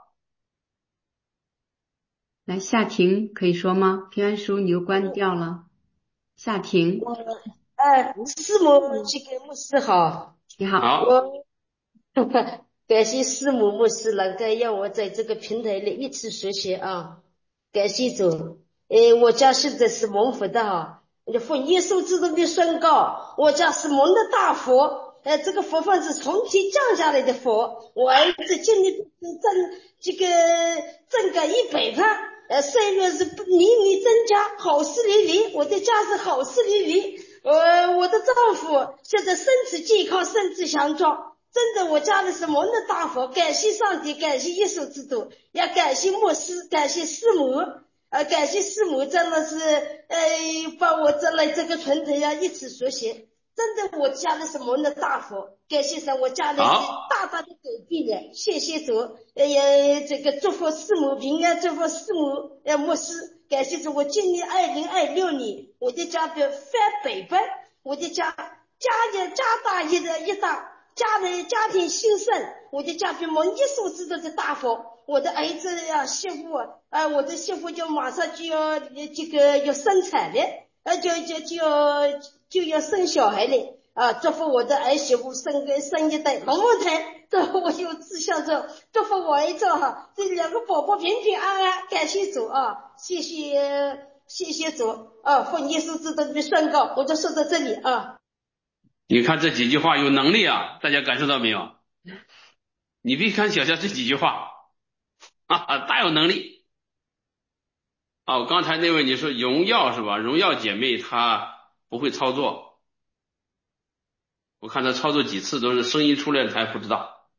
来，夏婷可以说吗？平安书你又关掉了。夏婷。 我呃，师母这个牧师好。 你好。 好。 我感谢师母牧师能够让我在这个平台里一起学习啊，感谢主。呃，我家现在是蒙福的哈，奉耶稣基督的宣告，我家是蒙的大福。呃，这个福分是从天降下来的福，我儿子今年挣这个挣个一百万，呃，岁月是年年增加，好事连连，我的家是好事连连。呃，我的丈夫现在身体健康，身体强壮。真的，我家里是蒙的大福，感谢上帝，感谢耶稣基督，也感谢牧师，感谢师母，呃，感谢师母，真的是呃，把我这来这个群体呀一起学习。真的，我家里是蒙的大福，感谢神，我家里是大大的改变了，谢谢主，呃，这个祝福师母平安，祝福师母呃牧师，感谢主，我今年二零二六年，我的家变翻百倍，我的家家人家大一的一大。家人家庭兴盛，我的家比蒙耶稣基督的大福，我的儿子呀媳妇啊，我的媳妇就马上就要这个要生产了，呃，就就就要就要生小孩了啊！祝福我的儿媳妇生个生一代龙凤胎，祝福我有志向着，祝福我儿子哈，这两个宝宝平平安安，感谢主啊！谢谢谢谢主啊！奉耶稣基督的宣告，我就说到这里啊。 你看这几句话有能力啊，大家感受到没有？你别看小小这几句话， 哈哈，大有能力。哦，刚才那位你说荣耀是吧？荣耀姐妹她不会操作，我看她操作几次都是声音出来了，她还不知道，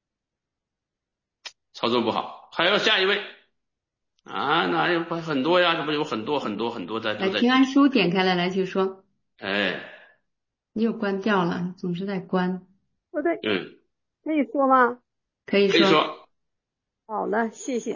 操作不好。还有下一位啊，那有很多呀，这不有很多很多很多的来， 都在。 平安书点开了，来就说。 哎， 你又关掉了，总是在关。 不对， 嗯， 可以说吗？ 可以说。 可以说。 好了，谢谢。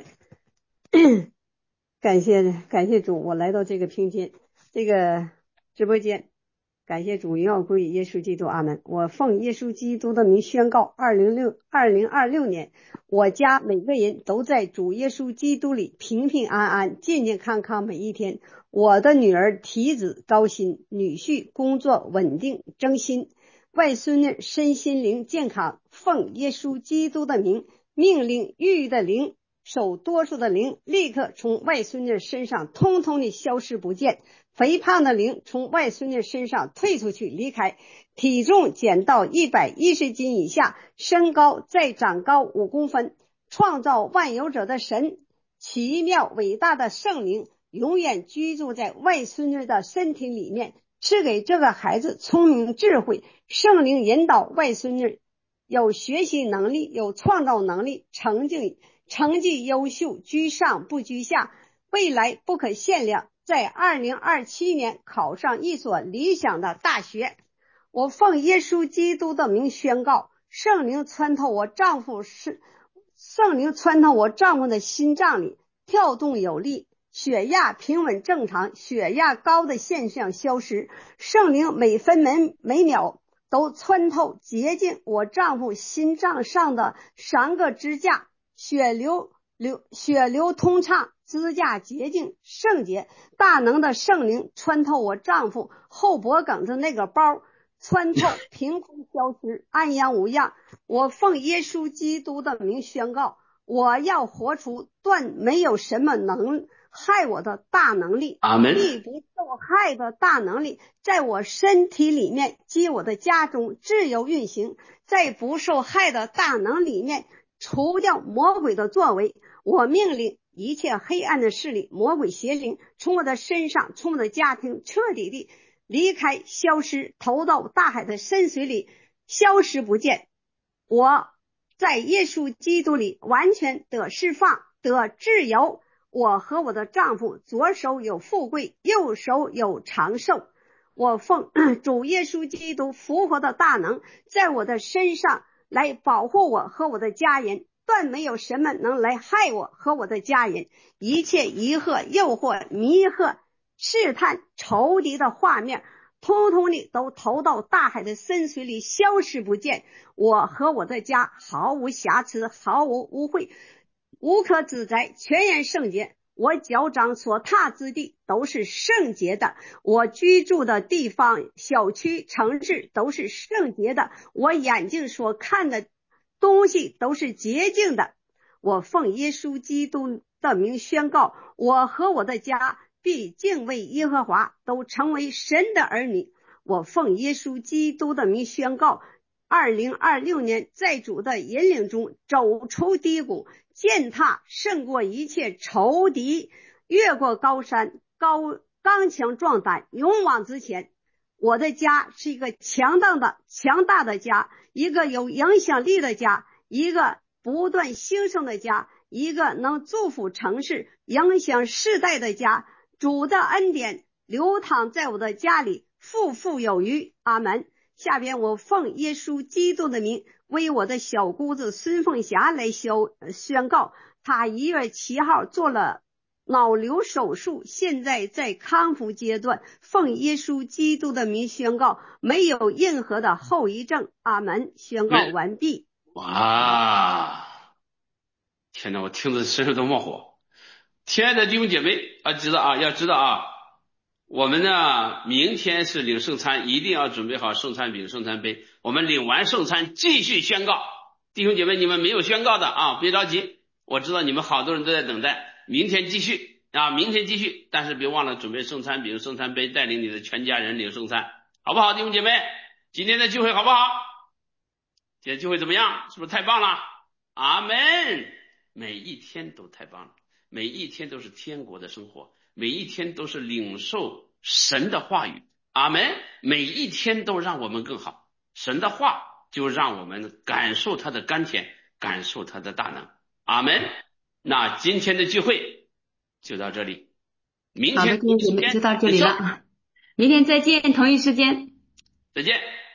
感谢感谢主，我来到这个平间这个直播间，感谢主，荣耀归于耶稣基督，阿门。我奉耶稣基督的名宣告，二零六二零二六年，我家每个人都在主耶稣基督里平平安安、健健康康每一天。我的女儿体子高薪，女婿工作稳定争心，外孙女身心灵健康。奉耶稣基督的名，命令狱的灵、手多数的灵立刻从外孙女身上通通的消失不见，肥胖的灵从外孙女身上退出去离开，体重减到一百一十斤以下，身高再长高五公分。创造万有者的神，奇妙伟大的圣灵永远居住在外孙女的身体里面，赐给这个孩子聪明智慧，圣灵引导外孙女有学习能力，有创造能力，成绩成绩优秀，居上不居下，未来不可限量，在二零二七年考上一所理想的大学。我奉耶稣基督的名宣告，圣灵穿透我丈夫是圣灵穿透我丈夫的心脏里，跳动有力，血压平稳正常，血压高的现象消失，圣灵每分每每秒都穿透洁净我丈夫心脏上的三个支架，血流流血流通畅，支架洁净圣洁。大能的圣灵穿透我丈夫后脖梗子那个包，穿透凭空消失，安然无恙。我奉耶稣基督的名宣告，我要活出断没有什么能害我的大能力， 阿门。 必不受害的大能力在我身体里面及我的家中自由运行，在不受害的大能里面除掉魔鬼的作为。我命令一切黑暗的势力、魔鬼邪灵从我的身上、从我的家庭彻底的离开、消失，投到大海的深水里，消失不见。我在耶稣基督里完全得释放、得自由。我和我的丈夫左手有富贵，右手有长寿。我奉主耶稣基督复活的大能在我的身上来保护我和我的家人，断没有什么能来害我和我的家人。一切疑惑、诱惑、迷惑、试探、仇敌的画面通通的都投到大海的深水里，消失不见。我和我的家毫无瑕疵，毫无污秽，无可指摘，全然圣洁。我脚掌所踏之地都是圣洁的，我居住的地方、小区、城市都是圣洁的，我眼睛所看的东西都是洁净的。我奉耶稣基督的名宣告，我和我的家必敬畏耶和华，都成为神的儿女。我奉耶稣基督的名宣告，二零二六年在主的引领中走出低谷，践踏胜过一切仇敌，越过高山，高刚强壮胆，勇往直前。我的家是一个强大的强大的家，一个有影响力的家，一个不断兴盛的家，一个能祝福城市、影响世代的家。主的恩典流淌在我的家里，富富有余。阿门。下边我奉耶稣基督的名为我的小姑子孙凤霞来宣告，她一月七号做了脑瘤手术，现在在康复阶段。奉耶稣基督的名宣告，没有任何的后遗症。阿门。宣告完毕。 哇，天哪，我听着身上都冒火。亲爱的弟兄姐妹啊，知道啊，要知道啊，我们呢明天是领圣餐，一定要准备好圣餐饼、圣餐杯。我们领完圣餐继续宣告。弟兄姐妹，你们没有宣告的啊，别着急，我知道你们好多人都在等待。明天继续啊，明天继续，但是别忘了准备圣餐饼、圣餐杯，带领你的全家人领圣餐，好不好？弟兄姐妹，今天的聚会好不好？今天聚会怎么样？是不是太棒了？阿门。 每一天都太棒了，每一天都是天国的生活，每一天都是领受神的话语。阿们。每一天都让我们更好，神的话就让我们感受他的甘甜，感受他的大能。阿们。那今天的聚会就到这里，明天好的，今天节目就到这里了，明天再见，同一时间， 再见。